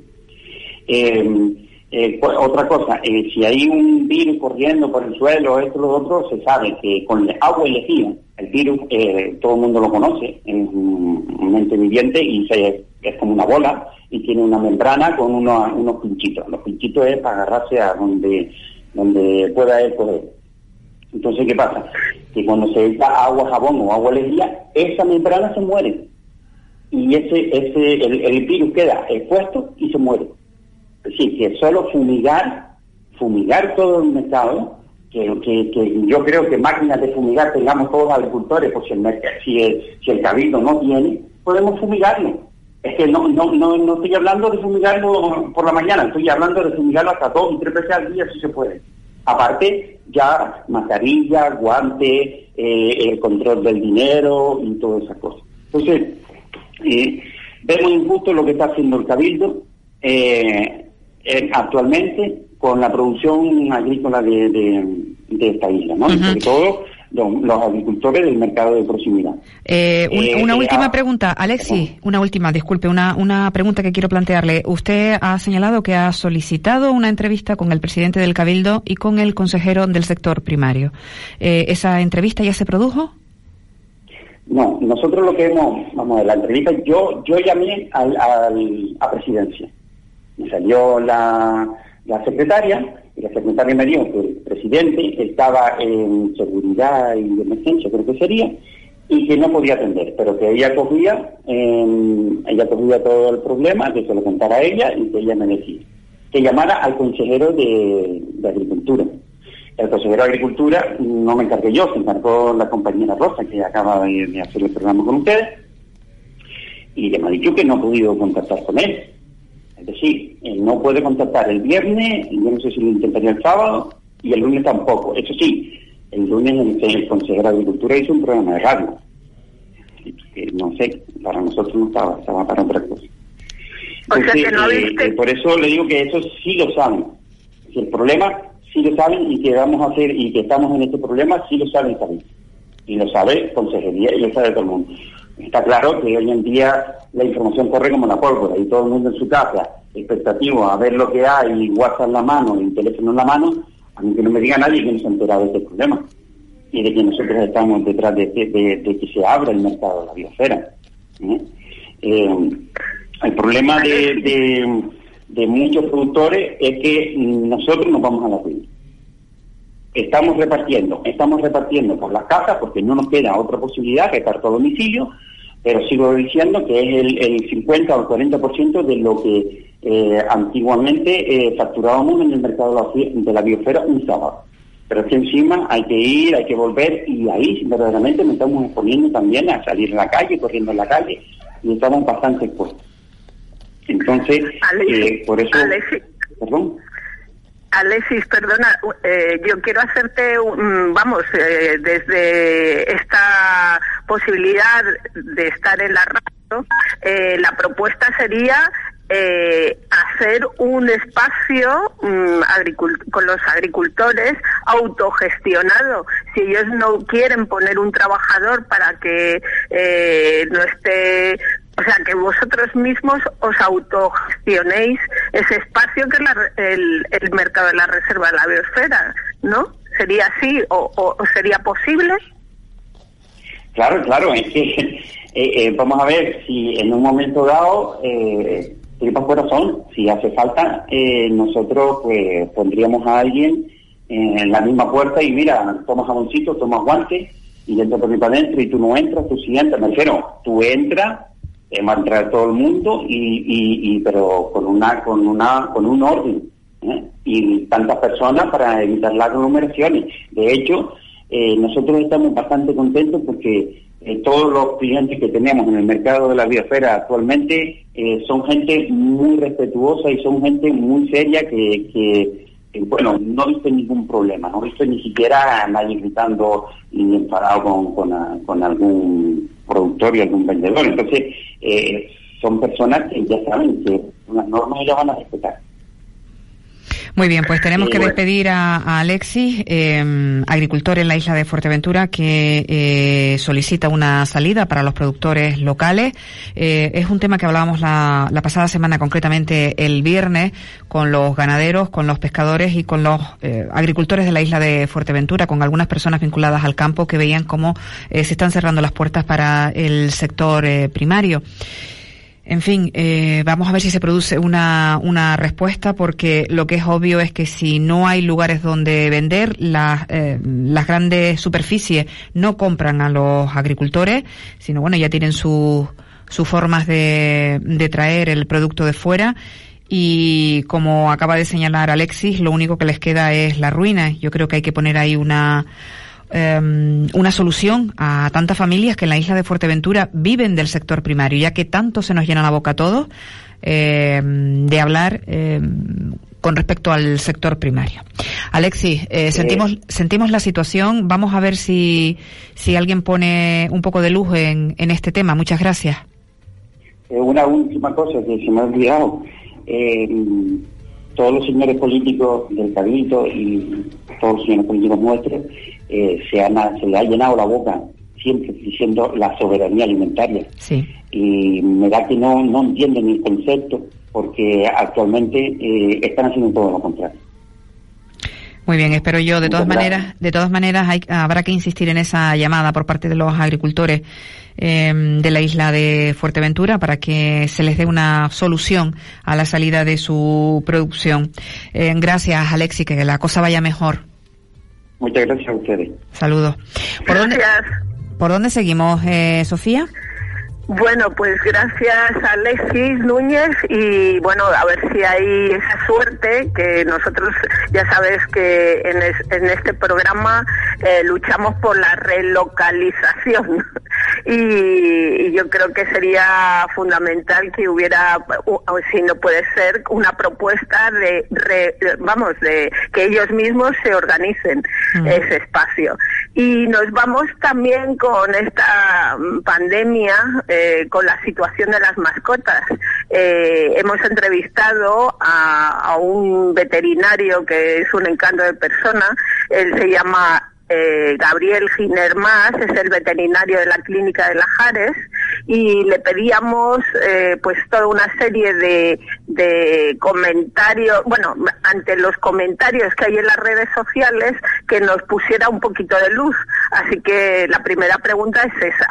Eh, eh, otra cosa, eh, si hay un virus corriendo por el suelo, esto lo otro, se sabe que con el agua y lejía, el virus, eh, todo el mundo lo conoce, es un, un ente viviente y se, es como una bola y tiene una membrana con unos, unos pinchitos. Los pinchitos es para agarrarse a donde, donde pueda él coger. Entonces, ¿qué pasa? Que cuando se echa agua, jabón o agua lejía, esa membrana se muere. Y ese, ese, el, el virus queda expuesto y se muere. Es decir, que solo fumigar, fumigar todo el mercado, que, que, que yo creo que máquinas de fumigar tengamos todos los agricultores, pues si el, si el, si el Cabildo no tiene, podemos fumigarlo. Es que no, no, no, no estoy hablando de fumigarlo por la mañana, estoy hablando de fumigarlo hasta dos y tres veces al día si se puede. Aparte, ya mascarilla, guante, eh, el control del dinero y todas esas cosas. Entonces, eh, vemos injusto lo que está haciendo el Cabildo. Eh, eh, actualmente con la producción agrícola de, de, de esta isla, ¿no? Uh-huh. Y sobre todo los, los agricultores del mercado de proximidad. Eh, un, eh, una eh, última ah, pregunta, Alexis, perdón. una última, disculpe, una, una pregunta que quiero plantearle. Usted ha señalado que ha solicitado una entrevista con el presidente del Cabildo y con el consejero del sector primario. Eh, ¿Esa entrevista ya se produjo? No, nosotros lo que hemos, vamos a ver, la entrevista, yo yo llamé al, al, a presidencia. Me salió la, la secretaria, y la secretaria me dijo que el presidente estaba en seguridad y emergencia, creo que sería, y que no podía atender, pero que ella cogía, eh, ella cogía todo el problema, que se lo contara a ella y que ella me decía. Que llamara al consejero de, de Agricultura. El consejero de Agricultura no me encargué yo, se encargó la compañera Rosa, que acaba de, de hacer el programa con ustedes, y le me ha dicho que no ha podido contactar con él. Es decir, él no puede contactar el viernes, yo no sé si lo intentaría el sábado, y el lunes tampoco. Eso sí, el lunes el, el consejero de Agricultura hizo un programa de radio. Que no sé, para nosotros no estaba, estaba para otra cosa. Entonces, o sea que no viste... eh, por eso le digo que eso sí lo saben. Si el problema sí lo saben y que vamos a hacer y que estamos en este problema, sí lo saben también. Y lo sabe Consejería y lo sabe todo el mundo. Está claro que hoy en día la información corre como la pólvora y todo el mundo en su casa, expectativo a ver lo que hay, WhatsApp en la mano y teléfono en la mano, a mí que no me diga nadie que no se ha enterado de este problema y de que nosotros estamos detrás de, de, de, de que se abra el mercado de la biosfera. ¿eh? Eh, el problema de, de, de muchos productores es que nosotros nos vamos a la ruina. Estamos repartiendo, estamos repartiendo por las casas porque no nos queda otra posibilidad que reparto a domicilio, pero sigo diciendo que es el, el cincuenta o el cuarenta por ciento de lo que eh, antiguamente eh, facturábamos en el mercado de la, de la biosfera un sábado. Pero es que encima hay que ir, hay que volver, y ahí verdaderamente nos estamos exponiendo también a salir en la calle, corriendo en la calle, y estamos bastante expuestos. Entonces, Alexis, eh, por eso... Alexis. ¿Perdón? Alexis, perdona, eh, yo quiero hacerte, um, vamos, eh, desde esta posibilidad de estar en la radio, eh, la propuesta sería eh, hacer un espacio um, agricult- con los agricultores autogestionado. Si ellos no quieren poner un trabajador para que eh, no esté... O sea, que vosotros mismos os autogestionéis ese espacio que es la, el, el mercado de la reserva de la biosfera, ¿no? ¿Sería así o, o, o sería posible? Claro, claro, es que eh, eh, vamos a ver si en un momento dado, eh, tripas corazón, si hace falta, eh, nosotros pues pondríamos a alguien en la misma puerta y mira, tomas jaboncito, tomas guantes y entra por mí para adentro y tú no entras, tú sí entras. Me refiero, tú entras, eh, va a entrar todo el mundo y, y, y pero con una con una con un orden, ¿eh? Y tantas personas para evitar las aglomeraciones. De hecho, eh, nosotros estamos bastante contentos porque eh, todos los clientes que tenemos en el mercado de la biosfera actualmente eh, son gente muy respetuosa y son gente muy seria que, que eh, bueno, no he visto ningún problema, no he visto ni siquiera a nadie gritando ni enfadado con, con, a, con algún productor y algún vendedor. Entonces, eh, son personas que ya saben que las normas ellas van a respetar. Muy bien, pues tenemos que despedir a, a Alexis, eh, agricultor en la isla de Fuerteventura, que eh, solicita una salida para los productores locales. Eh, es un tema que hablábamos la, la pasada semana, concretamente el viernes, con los ganaderos, con los pescadores y con los eh, agricultores de la isla de Fuerteventura, con algunas personas vinculadas al campo que veían cómo eh, se están cerrando las puertas para el sector eh, primario. En fin, eh, vamos a ver si se produce una, una respuesta, porque lo que es obvio es que si no hay lugares donde vender, las, eh, las grandes superficies no compran a los agricultores, sino bueno, ya tienen sus sus formas de, de traer el producto de fuera. Y como acaba de señalar Alexis, lo único que les queda es la ruina. Yo creo que hay que poner ahí una... Um, una solución a tantas familias que en la isla de Fuerteventura viven del sector primario, ya que tanto se nos llena la boca a todos eh, de hablar eh, con respecto al sector primario. Alexis, eh, sentimos sentimos la situación. Vamos a ver si si alguien pone un poco de luz en, en este tema. Muchas gracias. Eh, una última cosa que se me ha olvidado. Eh, todos los señores políticos del Cabildo y todos los señores políticos nuestros eh, se, han, se le ha llenado la boca siempre diciendo la soberanía alimentaria. Sí. Y me da que no, no entienden el concepto, porque actualmente eh, están haciendo todo lo contrario. Muy bien, espero yo. De todas Muchas maneras, gracias. de todas maneras, hay, habrá que insistir en esa llamada por parte de los agricultores eh, de la isla de Fuerteventura para que se les dé una solución a la salida de su producción. Eh, gracias, Alexis, que la cosa vaya mejor. Muchas gracias a ustedes. Saludos. ¿Por dónde, ¿por dónde seguimos, eh, Sofía? Bueno, pues gracias a Alexis Núñez y bueno, a ver si hay esa suerte que nosotros ya sabes que en, es, en este programa eh, luchamos por la relocalización y, y yo creo que sería fundamental que hubiera, o si no puede ser, una propuesta de, re, vamos, de que ellos mismos se organicen mm. ese espacio. Y nos vamos también con esta pandemia, eh, con la situación de las mascotas. Eh, hemos entrevistado a, a un veterinario que es un encanto de persona. Él se llama eh, Gabriel Giner Mas, es el veterinario de la clínica de Lajares, y le pedíamos eh, pues toda una serie de, de comentarios, bueno, ante los comentarios que hay en las redes sociales, que nos pusiera un poquito de luz. Así que la primera pregunta es esa.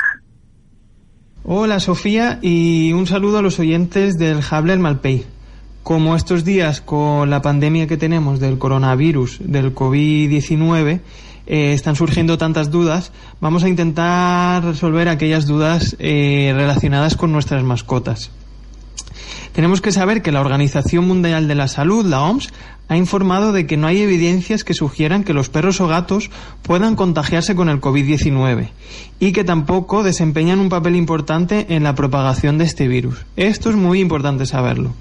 Hola Sofía, y un saludo a los oyentes del Hable al Malpey. Como estos días con la pandemia que tenemos del coronavirus, del covid diecinueve, eh, están surgiendo tantas dudas, vamos a intentar resolver aquellas dudas eh, relacionadas con nuestras mascotas. Tenemos que saber que la Organización Mundial de la Salud, la O M S, ha informado de que no hay evidencias que sugieran que los perros o gatos puedan contagiarse con el covid diecinueve y que tampoco desempeñan un papel importante en la propagación de este virus. Esto es muy importante saberlo.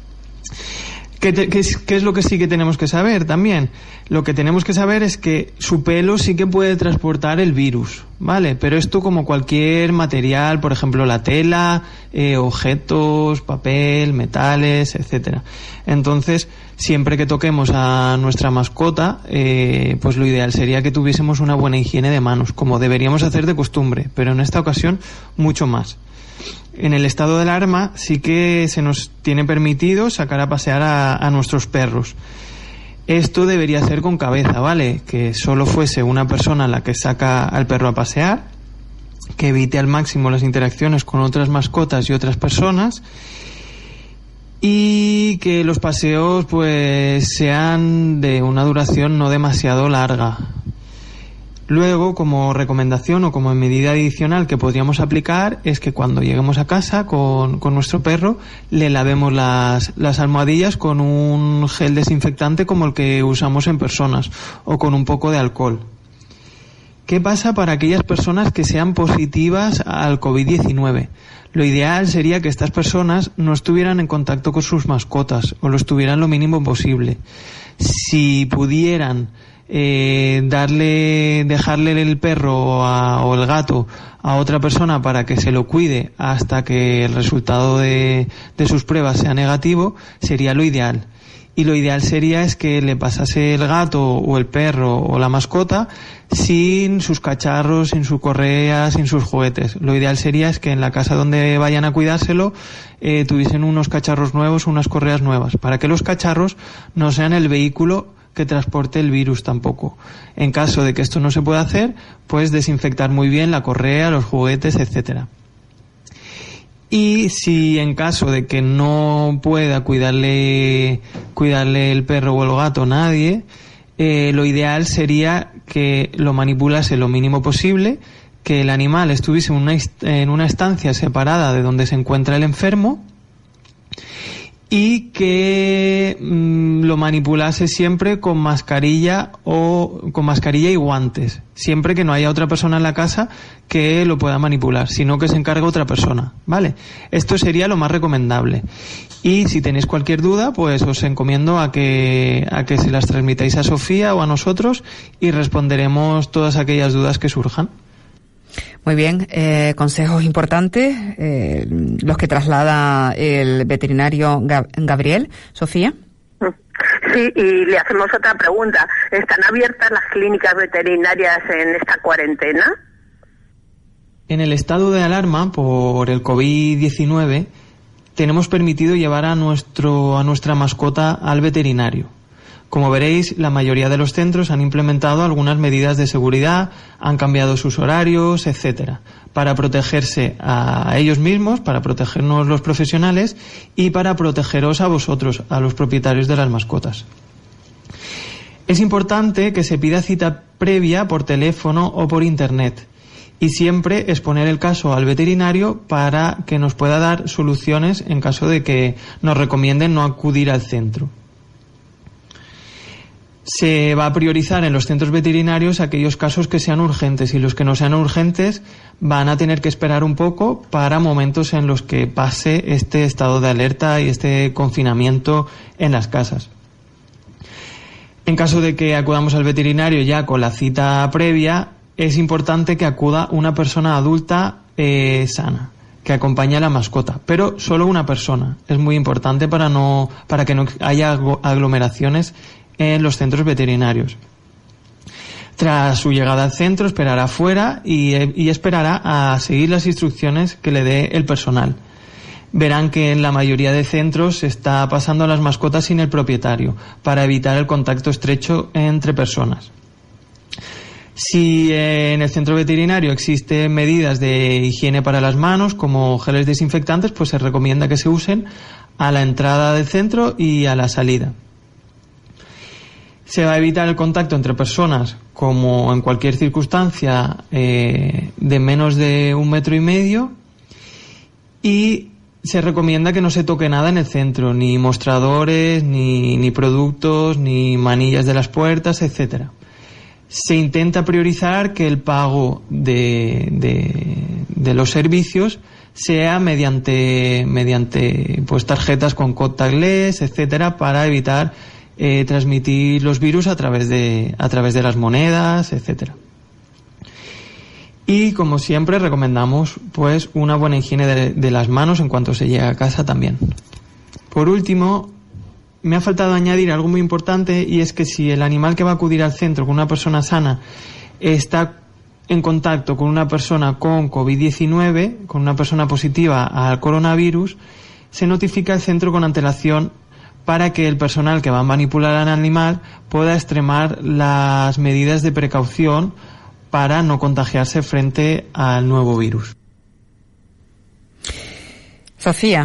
¿Qué, te, qué, es, ¿Qué es lo que sí que tenemos que saber también? Lo que tenemos que saber es que su pelo sí que puede transportar el virus, ¿vale? Pero esto como cualquier material, por ejemplo la tela, eh, objetos, papel, metales, etcétera. Entonces, siempre que toquemos a nuestra mascota, eh, pues lo ideal sería que tuviésemos una buena higiene de manos, como deberíamos hacer de costumbre, pero en esta ocasión mucho más. En el estado de alarma sí que se nos tiene permitido sacar a pasear a, a nuestros perros. Esto debería ser con cabeza, ¿vale? Que solo fuese una persona la que saca al perro a pasear, que evite al máximo las interacciones con otras mascotas y otras personas, y que los paseos pues sean de una duración no demasiado larga. Luego, como recomendación o como medida adicional que podríamos aplicar, es que cuando lleguemos a casa con, con nuestro perro, le lavemos las, las almohadillas con un gel desinfectante como el que usamos en personas, o con un poco de alcohol. ¿Qué pasa para aquellas personas que sean positivas al covid diecinueve? Lo ideal sería que estas personas no estuvieran en contacto con sus mascotas, o lo estuvieran lo mínimo posible. Si pudieran Eh, darle, dejarle el perro a, o el gato a otra persona para que se lo cuide hasta que el resultado de, de sus pruebas sea negativo, sería lo ideal. Y lo ideal sería es que le pasase el gato o el perro o la mascota sin sus cacharros, sin su correa, sin sus juguetes. Lo ideal sería es que en la casa donde vayan a cuidárselo eh, tuviesen unos cacharros nuevos, unas correas nuevas, para que los cacharros no sean el vehículo que transporte el virus tampoco. En caso de que esto no se pueda hacer, pues desinfectar muy bien la correa, los juguetes, etcétera. Y si en caso de que no pueda cuidarle cuidarle el perro o el gato nadie, eh, lo ideal sería que lo manipulase lo mínimo posible, que el animal estuviese en una, en una estancia separada de donde se encuentra el enfermo, y que mmm, lo manipulase siempre con mascarilla o con mascarilla y guantes, siempre que no haya otra persona en la casa que lo pueda manipular, sino que se encargue otra persona, ¿vale? Esto sería lo más recomendable. Y si tenéis cualquier duda, pues os encomiendo a que a que se las transmitáis a Sofía o a nosotros y responderemos todas aquellas dudas que surjan. Muy bien, eh, consejos importantes, eh, los que traslada el veterinario Gab- Gabriel. Sofía. Sí, y le hacemos otra pregunta. ¿Están abiertas las clínicas veterinarias en esta cuarentena? En el estado de alarma por el covid diecinueve tenemos permitido llevar a nuestro a nuestra mascota al veterinario. Como veréis, la mayoría de los centros han implementado algunas medidas de seguridad, han cambiado sus horarios, etcétera, para protegerse a ellos mismos, para protegernos los profesionales y para protegeros a vosotros, a los propietarios de las mascotas. Es importante que se pida cita previa por teléfono o por internet y siempre exponer el caso al veterinario para que nos pueda dar soluciones en caso de que nos recomienden no acudir al centro. Se va a priorizar en los centros veterinarios aquellos casos que sean urgentes y los que no sean urgentes van a tener que esperar un poco para momentos en los que pase este estado de alerta y este confinamiento en las casas. En caso de que acudamos al veterinario ya con la cita previa, es importante que acuda una persona adulta eh, sana, que acompañe a la mascota, pero solo una persona. Es muy importante para no para que no haya aglomeraciones en los centros veterinarios. Tras su llegada al centro esperará fuera y, y esperará a seguir las instrucciones que le dé el personal. Verán que en la mayoría de centros se está pasando a las mascotas sin el propietario para evitar el contacto estrecho entre personas. Si en el centro veterinario existen medidas de higiene para las manos como geles desinfectantes, pues se recomienda que se usen a la entrada del centro y a la salida. Se va a evitar el contacto entre personas, como en cualquier circunstancia, eh, de menos de un metro y medio, y se recomienda que no se toque nada en el centro, ni mostradores, ni, ni productos, ni manillas de las puertas, etcétera. Se intenta priorizar que el pago de, de, de los servicios sea mediante, mediante pues tarjetas con contactless, etcétera, para evitar Eh, transmitir los virus a través de a través de las monedas, etcétera. Y como siempre recomendamos pues una buena higiene de, de las manos en cuanto se llega a casa también. Por último, me ha faltado añadir algo muy importante, y es que si el animal que va a acudir al centro con una persona sana está en contacto con una persona con covid diecinueve, con una persona positiva al coronavirus, se notifica al centro con antelación para que el personal que va a manipular al animal pueda extremar las medidas de precaución para no contagiarse frente al nuevo virus. Sofía.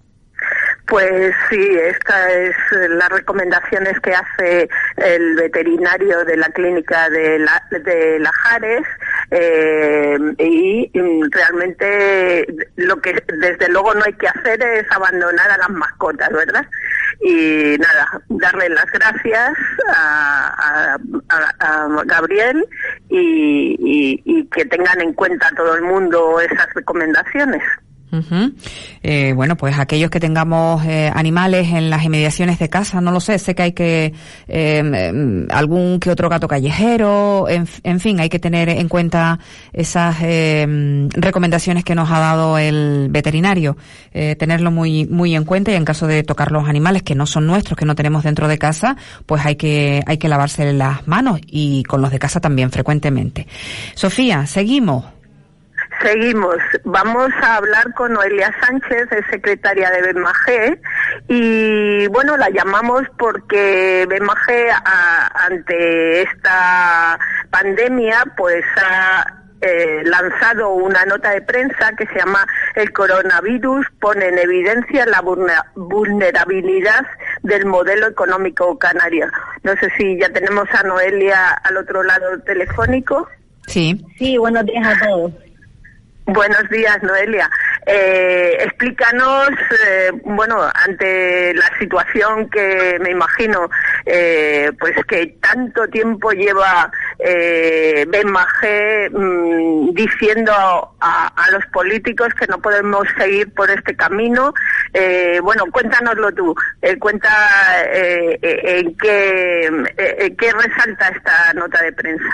Pues sí, esta es las recomendaciones que hace el veterinario de la clínica de, la, de Lajares, eh, y realmente lo que desde luego no hay que hacer es abandonar a las mascotas, ¿verdad? Y nada, darle las gracias a, a, a Gabriel y, y, y que tengan en cuenta todo el mundo esas recomendaciones. Uh-huh. Eh, bueno, pues aquellos que tengamos eh, animales en las inmediaciones de casa, no lo sé, sé que hay que eh, algún que otro gato callejero, en, en fin, hay que tener en cuenta esas eh, recomendaciones que nos ha dado el veterinario, eh, tenerlo muy muy en cuenta, y en caso de tocar los animales que no son nuestros, que no tenemos dentro de casa, pues hay que hay que lavarse las manos, y con los de casa también frecuentemente. Sofía, seguimos. Seguimos. Vamos a hablar con Noelia Sánchez, es secretaria de BEMAGE, y bueno, la llamamos porque BEMAGE a, ante esta pandemia pues ha eh, lanzado una nota de prensa que se llama "El coronavirus pone en evidencia la vulnerabilidad del modelo económico canario". No sé si ya tenemos a Noelia al otro lado telefónico. Sí. Sí, buenos días a todos. Buenos días, Noelia. Eh, explícanos, eh, bueno, ante la situación que me imagino, eh, pues que tanto tiempo lleva eh, BEMAGE mmm, diciendo a, a los políticos que no podemos seguir por este camino. Eh, bueno, cuéntanoslo tú. Eh, cuenta eh, eh, en qué, eh, qué resalta esta nota de prensa.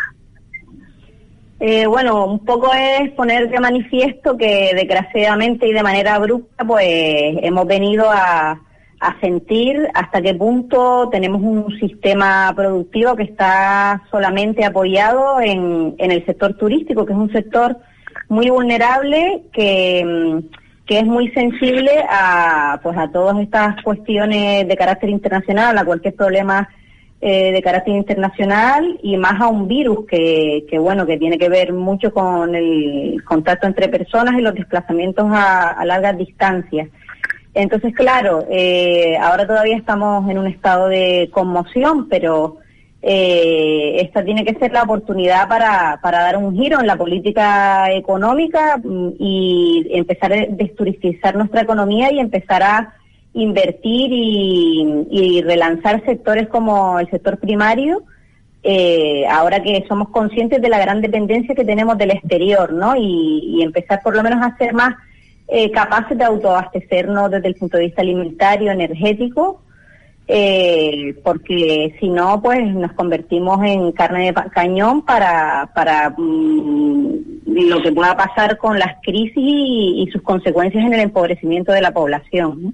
Eh, bueno, un poco es poner de manifiesto que desgraciadamente y de manera abrupta pues hemos venido a, a sentir hasta qué punto tenemos un sistema productivo que está solamente apoyado en, en el sector turístico, que es un sector muy vulnerable, que, que es muy sensible a, pues a todas estas cuestiones de carácter internacional, a cualquier problema eh, de carácter internacional, y más a un virus que, que bueno, que tiene que ver mucho con el contacto entre personas y los desplazamientos a, a largas distancias. Entonces, claro, eh, ahora todavía estamos en un estado de conmoción, pero eh, esta tiene que ser la oportunidad para, para dar un giro en la política económica y empezar a desturizar nuestra economía y empezar a invertir y, y relanzar sectores como el sector primario, eh, ahora que somos conscientes de la gran dependencia que tenemos del exterior, ¿no? Y, y empezar por lo menos a ser más Eh, capaces de autoabastecernos desde el punto de vista alimentario, energético, eh, porque si no, pues nos convertimos en carne de cañón para para mmm, lo que pueda pasar con las crisis y, y sus consecuencias en el empobrecimiento de la población, ¿no?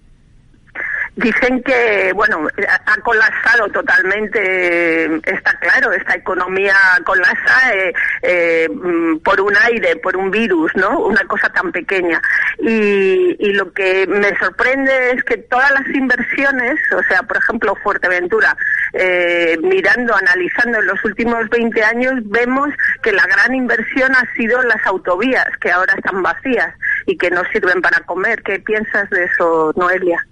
Dicen que, bueno, ha colapsado totalmente, está claro, esta economía colapsa eh, eh, por un aire, por un virus, ¿no? Una cosa tan pequeña. Y, y lo que me sorprende es que todas las inversiones, o sea, por ejemplo, Fuerteventura, eh, mirando, analizando en los últimos veinte años, vemos que la gran inversión ha sido las autovías, que ahora están vacías y que no sirven para comer. ¿Qué piensas de eso, Noelia?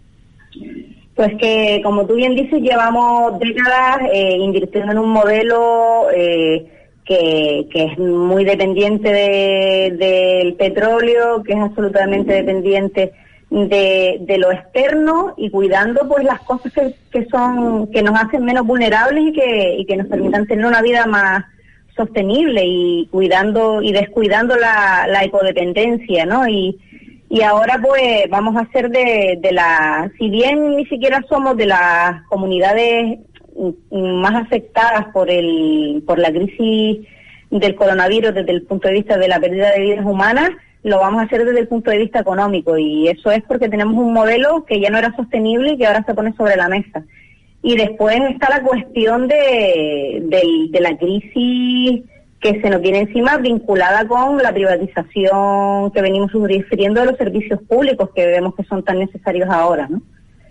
Pues que, como tú bien dices, llevamos décadas eh, invirtiendo en un modelo eh, que, que es muy dependiente de, del petróleo, que es absolutamente dependiente de, de lo externo, y cuidando pues las cosas que, que son que nos hacen menos vulnerables y que, y que nos permitan tener una vida más sostenible, y cuidando y descuidando la, la ecodependencia, ¿no? Y Y ahora pues vamos a ser de, de la, si bien ni siquiera somos de las comunidades más afectadas por el por la crisis del coronavirus desde el punto de vista de la pérdida de vidas humanas, lo vamos a hacer desde el punto de vista económico, y eso es porque tenemos un modelo que ya no era sostenible y que ahora se pone sobre la mesa. Y después está la cuestión de, de, de la crisis que se nos viene encima, vinculada con la privatización que venimos sufriendo de los servicios públicos, que vemos que son tan necesarios ahora, ¿no?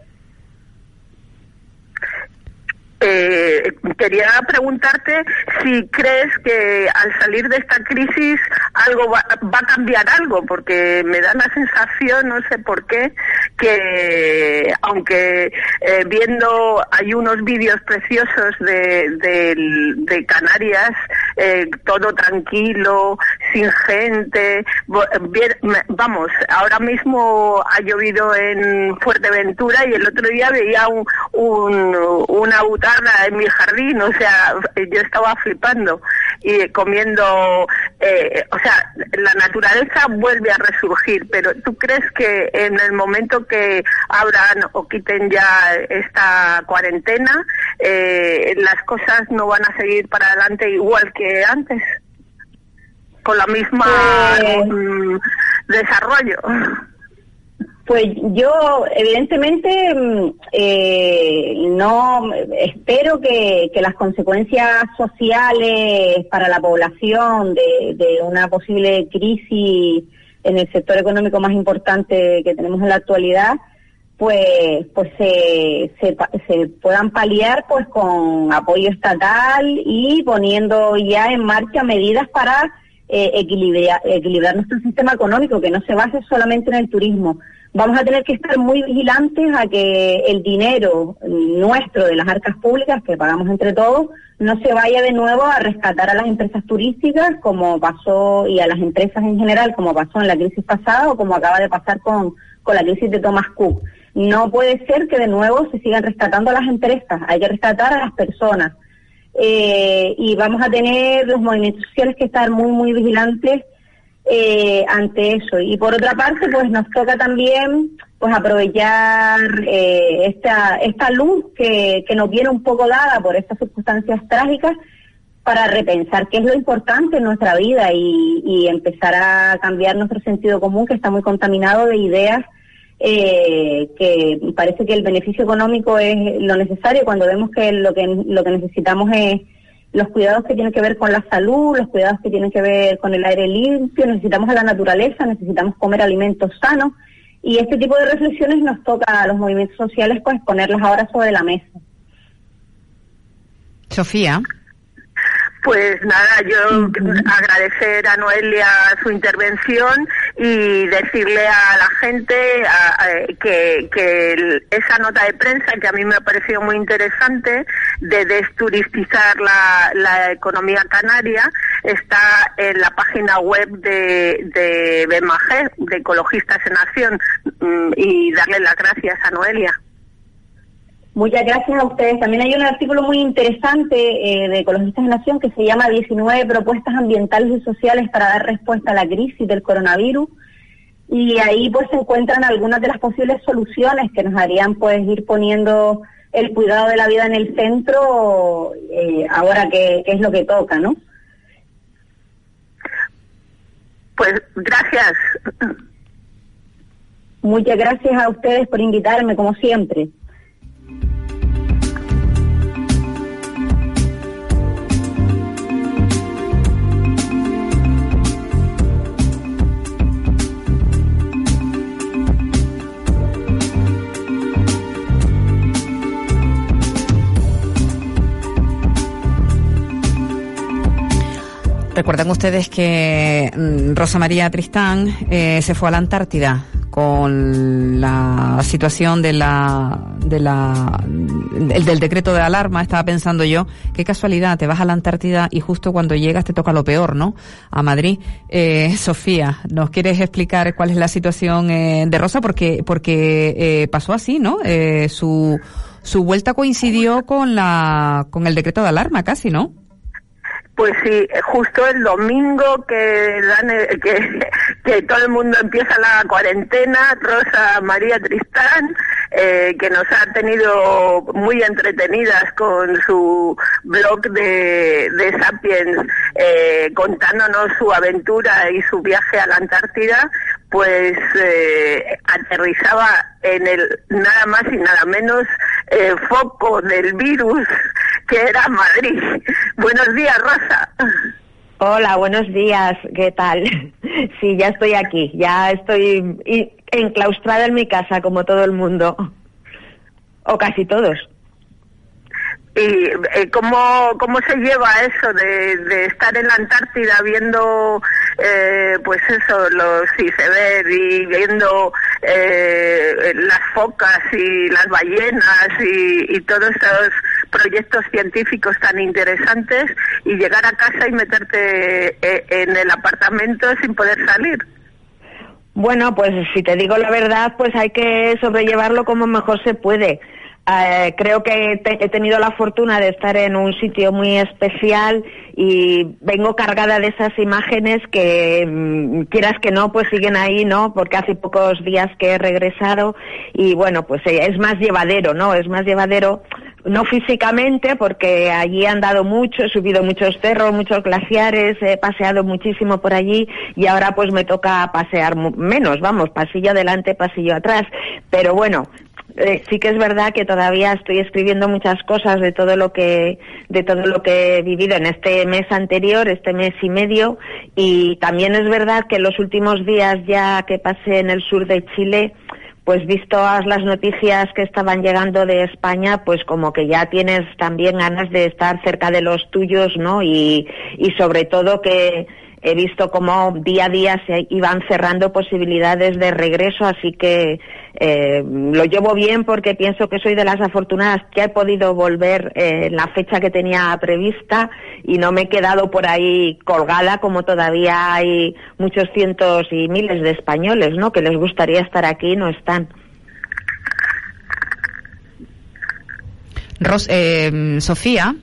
Eh, quería preguntarte si crees que al salir de esta crisis algo va, va a cambiar algo, porque me da la sensación, no sé por qué, que aunque eh, viendo hay unos vídeos preciosos de, de, de Canarias, eh, todo tranquilo, sin gente, bien, vamos, ahora mismo ha llovido en Fuerteventura y el otro día veía un, un, una butaca en mi jardín, o sea, yo estaba flipando y comiendo, eh, o sea, la naturaleza vuelve a resurgir, pero ¿tú crees que en el momento que abran o quiten ya esta cuarentena, eh, las cosas no van a seguir para adelante igual que antes? Con la misma eh... mm, desarrollo. Pues yo, evidentemente, eh, no espero que, que las consecuencias sociales para la población de, de una posible crisis en el sector económico más importante que tenemos en la actualidad, pues, pues se, se, se puedan paliar pues con apoyo estatal y poniendo ya en marcha medidas para eh, equilibrar, equilibrar nuestro sistema económico, que no se base solamente en el turismo. Vamos a tener que estar muy vigilantes a que el dinero nuestro de las arcas públicas que pagamos entre todos no se vaya de nuevo a rescatar a las empresas turísticas, como pasó, y a las empresas en general, como pasó en la crisis pasada o como acaba de pasar con, con la crisis de Thomas Cook. No puede ser que de nuevo se sigan rescatando a las empresas, hay que rescatar a las personas. Eh, y vamos a tener los movimientos sociales que estar muy, muy vigilantes Eh, ante eso. Y por otra parte, pues nos toca también pues aprovechar eh, esta esta luz que, que nos viene un poco dada por estas circunstancias trágicas para repensar qué es lo importante en nuestra vida y, y empezar a cambiar nuestro sentido común, que está muy contaminado de ideas eh, que parece que el beneficio económico es lo necesario cuando vemos que lo que lo que necesitamos es los cuidados que tienen que ver con la salud, los cuidados que tienen que ver con el aire limpio, necesitamos a la naturaleza, necesitamos comer alimentos sanos, y este tipo de reflexiones nos toca a los movimientos sociales pues ponerlas ahora sobre la mesa. Sofía. Pues nada, yo agradecer a Noelia su intervención y decirle a la gente a, a, que, que el, esa nota de prensa, que a mí me ha parecido muy interesante, de desturistar la, la economía canaria, está en la página web de, de B M A G, de Ecologistas en Acción, y darle las gracias a Noelia. Muchas gracias a ustedes. También hay un artículo muy interesante eh, de Ecologistas en Acción que se llama diecinueve propuestas ambientales y sociales para dar respuesta a la crisis del coronavirus, y ahí pues se encuentran algunas de las posibles soluciones que nos harían pues ir poniendo el cuidado de la vida en el centro eh, ahora que, que es lo que toca, ¿no? Pues gracias. Muchas gracias a ustedes por invitarme, como siempre. Recuerdan ustedes que Rosa María Tristán eh, se fue a la Antártida con la situación de la, de la, el del decreto de alarma. Estaba pensando yo, qué casualidad, te vas a la Antártida y justo cuando llegas te toca lo peor, ¿no? A Madrid. Eh, Sofía, ¿nos quieres explicar cuál es la situación eh, de Rosa? Porque, porque eh, pasó así, ¿no? Eh, su, su vuelta coincidió con la, con el decreto de alarma casi, ¿no? Pues sí, justo el domingo que dan el, que, que todo el mundo empieza la cuarentena, Rosa María Tristán, eh, que nos ha tenido muy entretenidas con su blog de, de Sapiens, eh, contándonos su aventura y su viaje a la Antártida, pues eh, aterrizaba en el nada más y nada menos eh, foco del virus, que era Madrid. Buenos días, Rosa. Hola, buenos días, ¿qué tal? Sí, ya estoy aquí, ya estoy enclaustrada en mi casa como todo el mundo, o casi todos. ¿Y eh, cómo, cómo se lleva eso de, de estar en la Antártida viendo, eh, pues eso, los icebergs y viendo eh, las focas y las ballenas y, y todos esos proyectos científicos tan interesantes, y llegar a casa y meterte eh, en el apartamento sin poder salir? Bueno, pues si te digo la verdad, pues hay que sobrellevarlo como mejor se puede. Eh, creo que te, he tenido la fortuna de estar en un sitio muy especial y vengo cargada de esas imágenes que mmm, quieras que no, pues siguen ahí, ¿no? Porque hace pocos días que he regresado y bueno, pues eh, es más llevadero, ¿no? Es más llevadero, no físicamente, porque allí he andado mucho, he subido muchos cerros, muchos glaciares, he paseado muchísimo por allí y ahora pues me toca pasear menos, vamos, pasillo adelante, pasillo atrás, pero bueno, Eh, sí que es verdad que todavía estoy escribiendo muchas cosas de todo lo que de todo lo que he vivido en este mes anterior, este mes y medio, y también es verdad que en los últimos días ya que pasé en el sur de Chile, pues vistas las noticias que estaban llegando de España, pues como que ya tienes también ganas de estar cerca de los tuyos, ¿no? Y, y sobre todo que he visto cómo día a día se iban cerrando posibilidades de regreso, así que eh, lo llevo bien porque pienso que soy de las afortunadas que he podido volver en eh, la fecha que tenía prevista y no me he quedado por ahí colgada como todavía hay muchos cientos y miles de españoles, ¿no? Que les gustaría estar aquí y no están. Ros, eh, Sofía.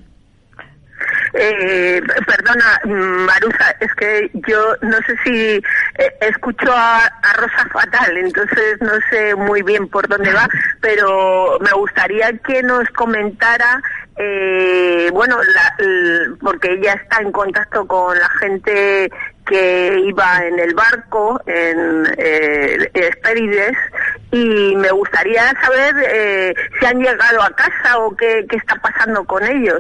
Eh, perdona, Marusa, es que yo no sé si eh, escucho a, a Rosa fatal, entonces no sé muy bien por dónde va, pero me gustaría que nos comentara, eh, bueno, la, el, porque ella está en contacto con la gente que iba en el barco, en eh, Hespérides, y me gustaría saber eh, si han llegado a casa o qué, qué está pasando con ellos.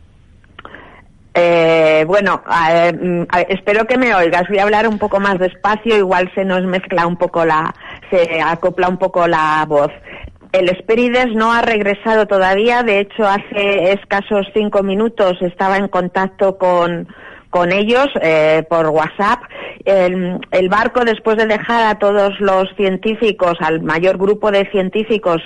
Eh, bueno, a, a, espero que me oigas. Voy a hablar un poco más despacio, igual se nos mezcla un poco la, se acopla un poco la voz. El Hespérides no ha regresado todavía, de hecho hace escasos cinco minutos estaba en contacto con, con ellos eh, por WhatsApp. El, el barco, después de dejar a todos los científicos, al mayor grupo de científicos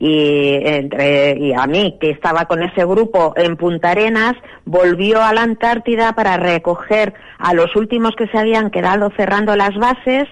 y, entre, y a mí, que estaba con ese grupo en Punta Arenas, volvió a la Antártida para recoger a los últimos que se habían quedado cerrando las bases,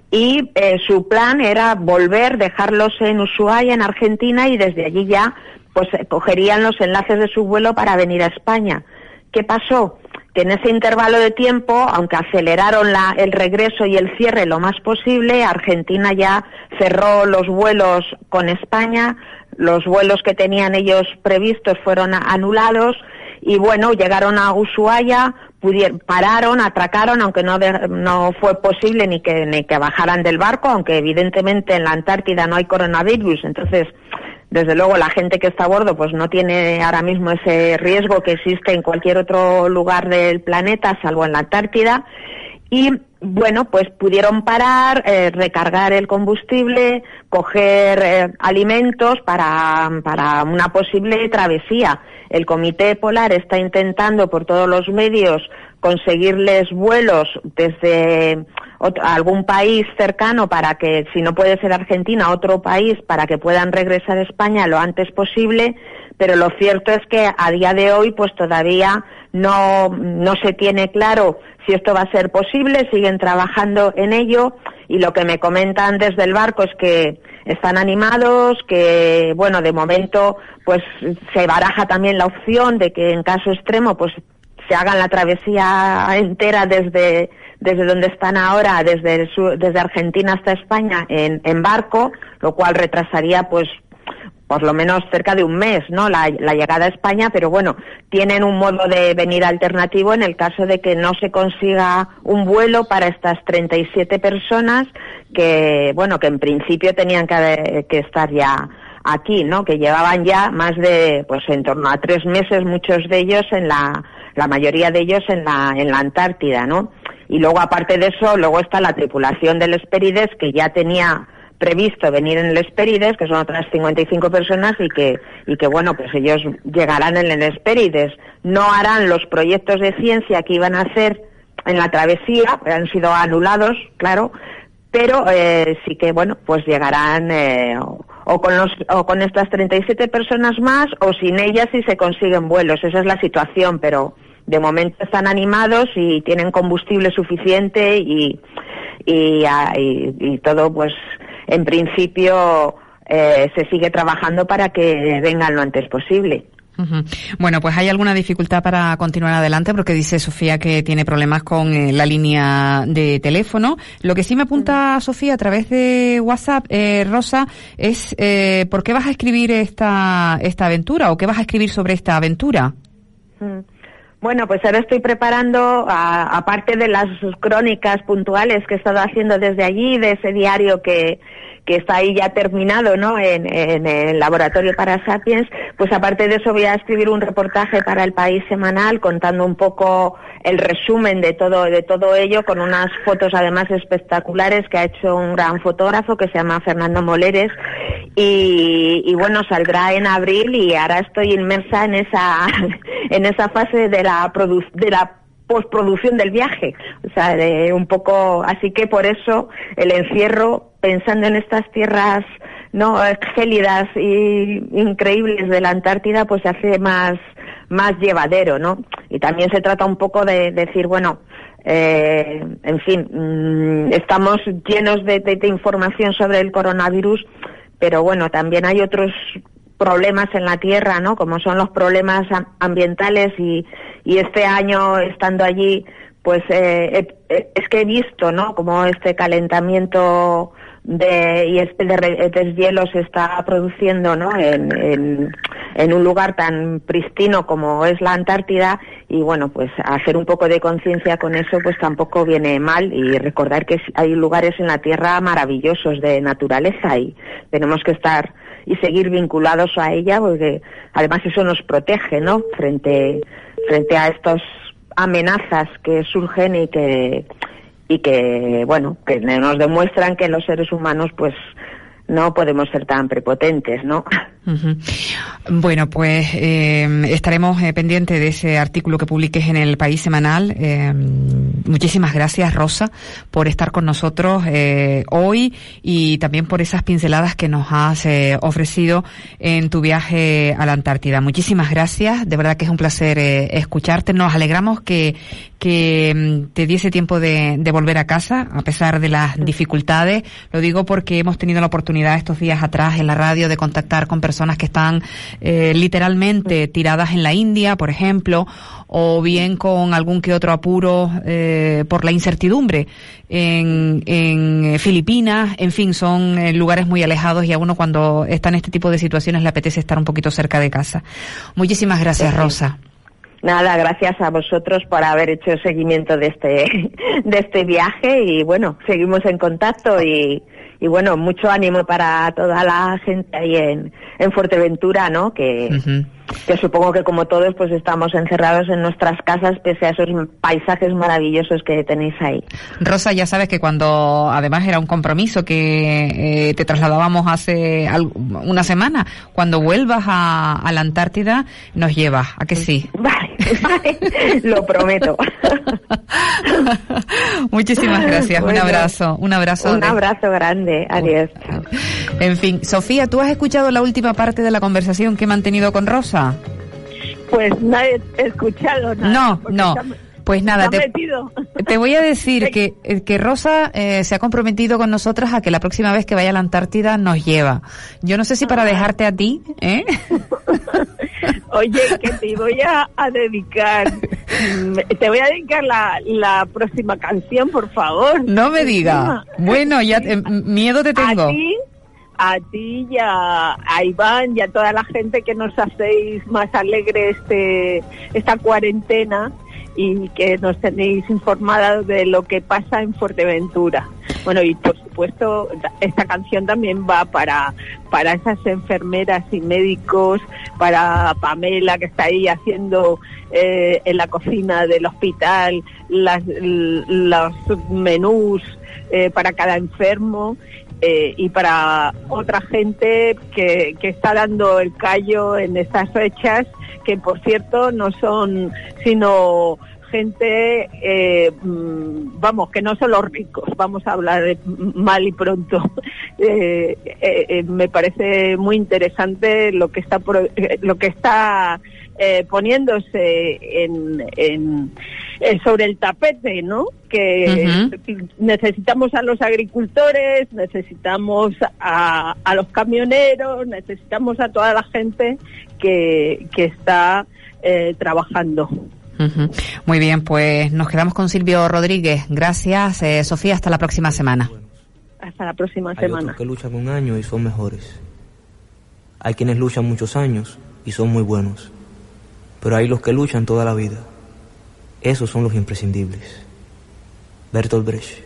y eh, su plan era volver, dejarlos en Ushuaia, en Argentina, y desde allí ya pues cogerían los enlaces de su vuelo para venir a España. ¿Qué pasó? Que en ese intervalo de tiempo, aunque aceleraron la, el regreso y el cierre lo más posible, Argentina ya cerró los vuelos con España, los vuelos que tenían ellos previstos fueron anulados, y bueno, llegaron a Ushuaia, pudieron, pararon, atracaron, aunque no, de, no fue posible ni que, ni que bajaran del barco, aunque evidentemente en la Antártida no hay coronavirus, entonces desde luego la gente que está a bordo pues no tiene ahora mismo ese riesgo que existe en cualquier otro lugar del planeta, salvo en la Antártida. Y bueno, pues pudieron parar, eh, recargar el combustible, coger eh, alimentos para, para una posible travesía. El Comité Polar está intentando por todos los medios conseguirles vuelos desde otro, algún país cercano para que, si no puede ser Argentina, otro país, para que puedan regresar a España lo antes posible, pero lo cierto es que a día de hoy pues todavía no, no se tiene claro si esto va a ser posible, siguen trabajando en ello, y lo que me comentan desde el barco es que están animados, que bueno, de momento pues se baraja también la opción de que en caso extremo pues se hagan la travesía entera desde desde donde están ahora, desde el sur, desde Argentina hasta España en, en barco, lo cual retrasaría pues por lo menos cerca de un mes, ¿no?, la, la llegada a España, pero bueno, tienen un modo de venir alternativo en el caso de que no se consiga un vuelo para estas treinta y siete personas que, bueno, que en principio tenían que, que estar ya aquí, ¿no?, que llevaban ya más de, pues en torno a tres meses, muchos de ellos en la, la mayoría de ellos en la, en la Antártida, ¿no? Y luego, aparte de eso, luego está la tripulación del Hespérides, que ya tenía previsto venir en el Hespérides, que son otras cincuenta y cinco personas, y que, y que bueno, pues ellos llegarán en el Hespérides. No harán los proyectos de ciencia que iban a hacer en la travesía, han sido anulados, claro, pero eh, sí que, bueno, pues llegarán eh, o, o con los o con estas treinta y siete personas más, o sin ellas si se consiguen vuelos. Esa es la situación, pero de momento están animados y tienen combustible suficiente y y, y, y todo, pues en principio eh, se sigue trabajando para que vengan lo antes posible. Uh-huh. Bueno, pues hay alguna dificultad para continuar adelante, porque dice Sofía que tiene problemas con eh, la línea de teléfono. Lo que sí me apunta uh-huh. Sofía a través de WhatsApp, eh, Rosa, es eh, ¿por qué vas a escribir esta esta aventura, o qué vas a escribir sobre esta aventura? Uh-huh. Bueno, pues ahora estoy preparando, a, aparte de las crónicas puntuales que he estado haciendo desde allí, de ese diario que, que está ahí ya terminado, ¿no?, en, en el laboratorio para Sapiens, pues aparte de eso voy a escribir un reportaje para El País semanal contando un poco el resumen de todo, de todo ello, con unas fotos además espectaculares que ha hecho un gran fotógrafo que se llama Fernando Moleres, y, y bueno, saldrá en abril, y ahora estoy inmersa en esa, en esa fase de la produ- de la postproducción del viaje, o sea, de un poco, así que por eso el encierro, pensando en estas tierras no gélidas y increíbles de la Antártida, pues se hace más más llevadero, ¿no? Y también se trata un poco de, de decir, bueno, eh, en fin, mmm, estamos llenos de, de, de información sobre el coronavirus, pero bueno, también hay otros problemas en la Tierra, ¿no?, como son los problemas ambientales, y, y este año, estando allí, pues eh, eh, es que he visto, ¿no?, como este calentamiento de y este de deshielo se está produciendo, ¿no?, en, en, en un lugar tan pristino como es la Antártida, y bueno, pues hacer un poco de conciencia con eso pues tampoco viene mal, y recordar que hay lugares en la Tierra maravillosos de naturaleza y tenemos que estar y seguir vinculados a ella, porque además eso nos protege, ¿no?, frente frente a estas amenazas que surgen y que y que, bueno, que nos demuestran que los seres humanos, pues, no podemos ser tan prepotentes, ¿no? Uh-huh. Bueno, pues eh, estaremos eh, pendientes de ese artículo que publiques en el País Semanal. Eh, muchísimas gracias, Rosa, por estar con nosotros eh, hoy, y también por esas pinceladas que nos has eh, ofrecido en tu viaje a la Antártida. Muchísimas gracias, de verdad que es un placer eh, escucharte. Nos alegramos que que te diese tiempo de, de volver a casa, a pesar de las dificultades. Lo digo porque hemos tenido la oportunidad estos días atrás en la radio de contactar con personas que están eh, literalmente tiradas en la India, por ejemplo, o bien con algún que otro apuro eh, por la incertidumbre en, en Filipinas. En fin, son eh, lugares muy alejados, y a uno cuando está en este tipo de situaciones le apetece estar un poquito cerca de casa. Muchísimas gracias, sí, Rosa. Nada, gracias a vosotros por haber hecho seguimiento de este de este viaje, y bueno, seguimos en contacto, y, y bueno, mucho ánimo para toda la gente ahí en, en Fuerteventura, ¿no? Que, uh-huh. que supongo que como todos pues estamos encerrados en nuestras casas pese a esos paisajes maravillosos que tenéis ahí. Rosa, ya sabes que cuando además era un compromiso que eh, te trasladábamos hace algo, una semana, cuando vuelvas a, a la Antártida nos llevas, ¿a que sí? Vale, vale, lo prometo. Muchísimas gracias, bueno, un abrazo, un abrazo. Un de... abrazo grande, adiós. En fin, Sofía, ¿tú has escuchado la última parte de la conversación que he mantenido con Rosa? Pues no he escuchado nada. No, no. Está, pues nada, te, metido. te voy a decir que, que Rosa eh, se ha comprometido con nosotras a que la próxima vez que vaya a la Antártida nos lleva. Yo no sé si para dejarte a ti, ¿eh? Oye, que te voy a, a dedicar, te voy a dedicar la, la próxima canción, por favor. No me diga. Bueno, ya te, miedo te tengo. ¿A ti? A ti y a, a Iván y a toda la gente que nos hacéis más alegre este esta cuarentena y que nos tenéis informadas de lo que pasa en Fuerteventura. Bueno, y por supuesto esta canción también va para para esas enfermeras y médicos, para Pamela que está ahí haciendo eh, en la cocina del hospital las, los menús eh, para cada enfermo. Eh, y para otra gente que, que está dando el callo en estas fechas, que por cierto no son sino gente, eh, vamos, que no son los ricos, vamos a hablar mal y pronto. Eh, eh, me parece muy interesante lo que está pro, lo que está eh, poniéndose en, en, en sobre el tapete, ¿no? Que uh-huh. necesitamos a los agricultores, necesitamos a, a los camioneros, necesitamos a toda la gente que, que está eh, trabajando. Uh-huh. Muy bien, pues nos quedamos con Silvio Rodríguez. Gracias, eh, Sofía, hasta la próxima semana. Hasta la próxima Hay semana. Hay otros que luchan un año y son mejores. Hay quienes luchan muchos años y son muy buenos. Pero hay los que luchan toda la vida. Esos son los imprescindibles. Bertolt Brecht.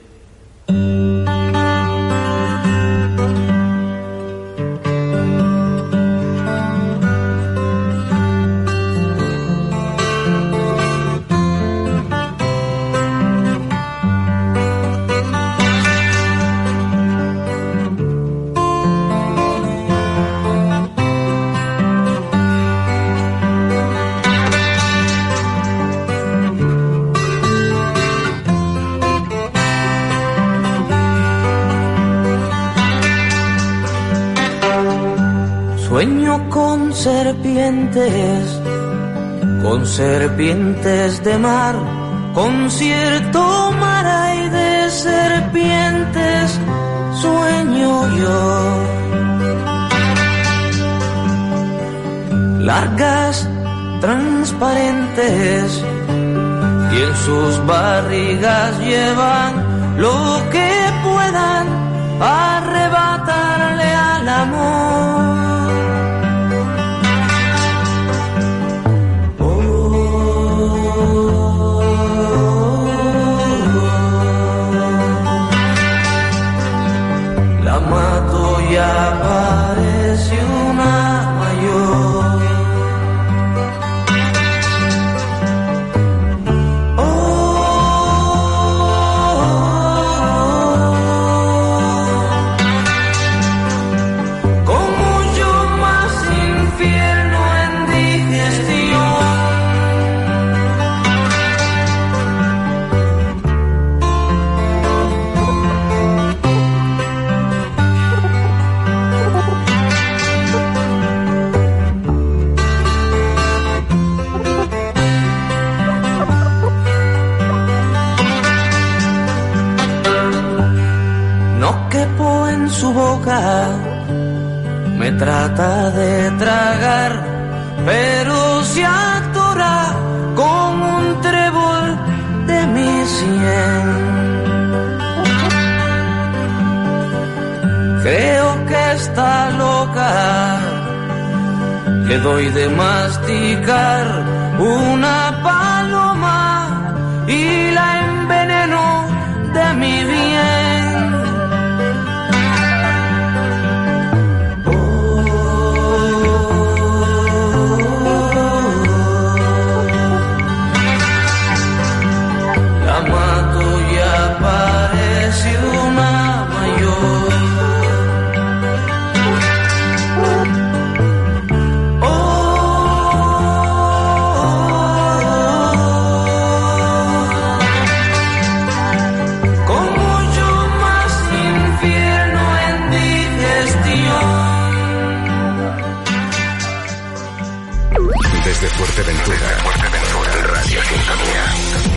Sueño con serpientes, con serpientes de mar, con cierto mar hay de serpientes, sueño yo. Largas, transparentes, y en sus barrigas llevan lo que puedan arrebatarle al amor. La mato y aparece una mayor. Su boca me trata de tragar, pero se atora con un trébol de mi sien. Creo que está loca, le doy de masticar una paloma y la enveneno de mi bien. Parece una mayor. Oh, con mucho más infierno en digestión. Desde Fuerteventura, Fuerteventura, Radio Sintonía.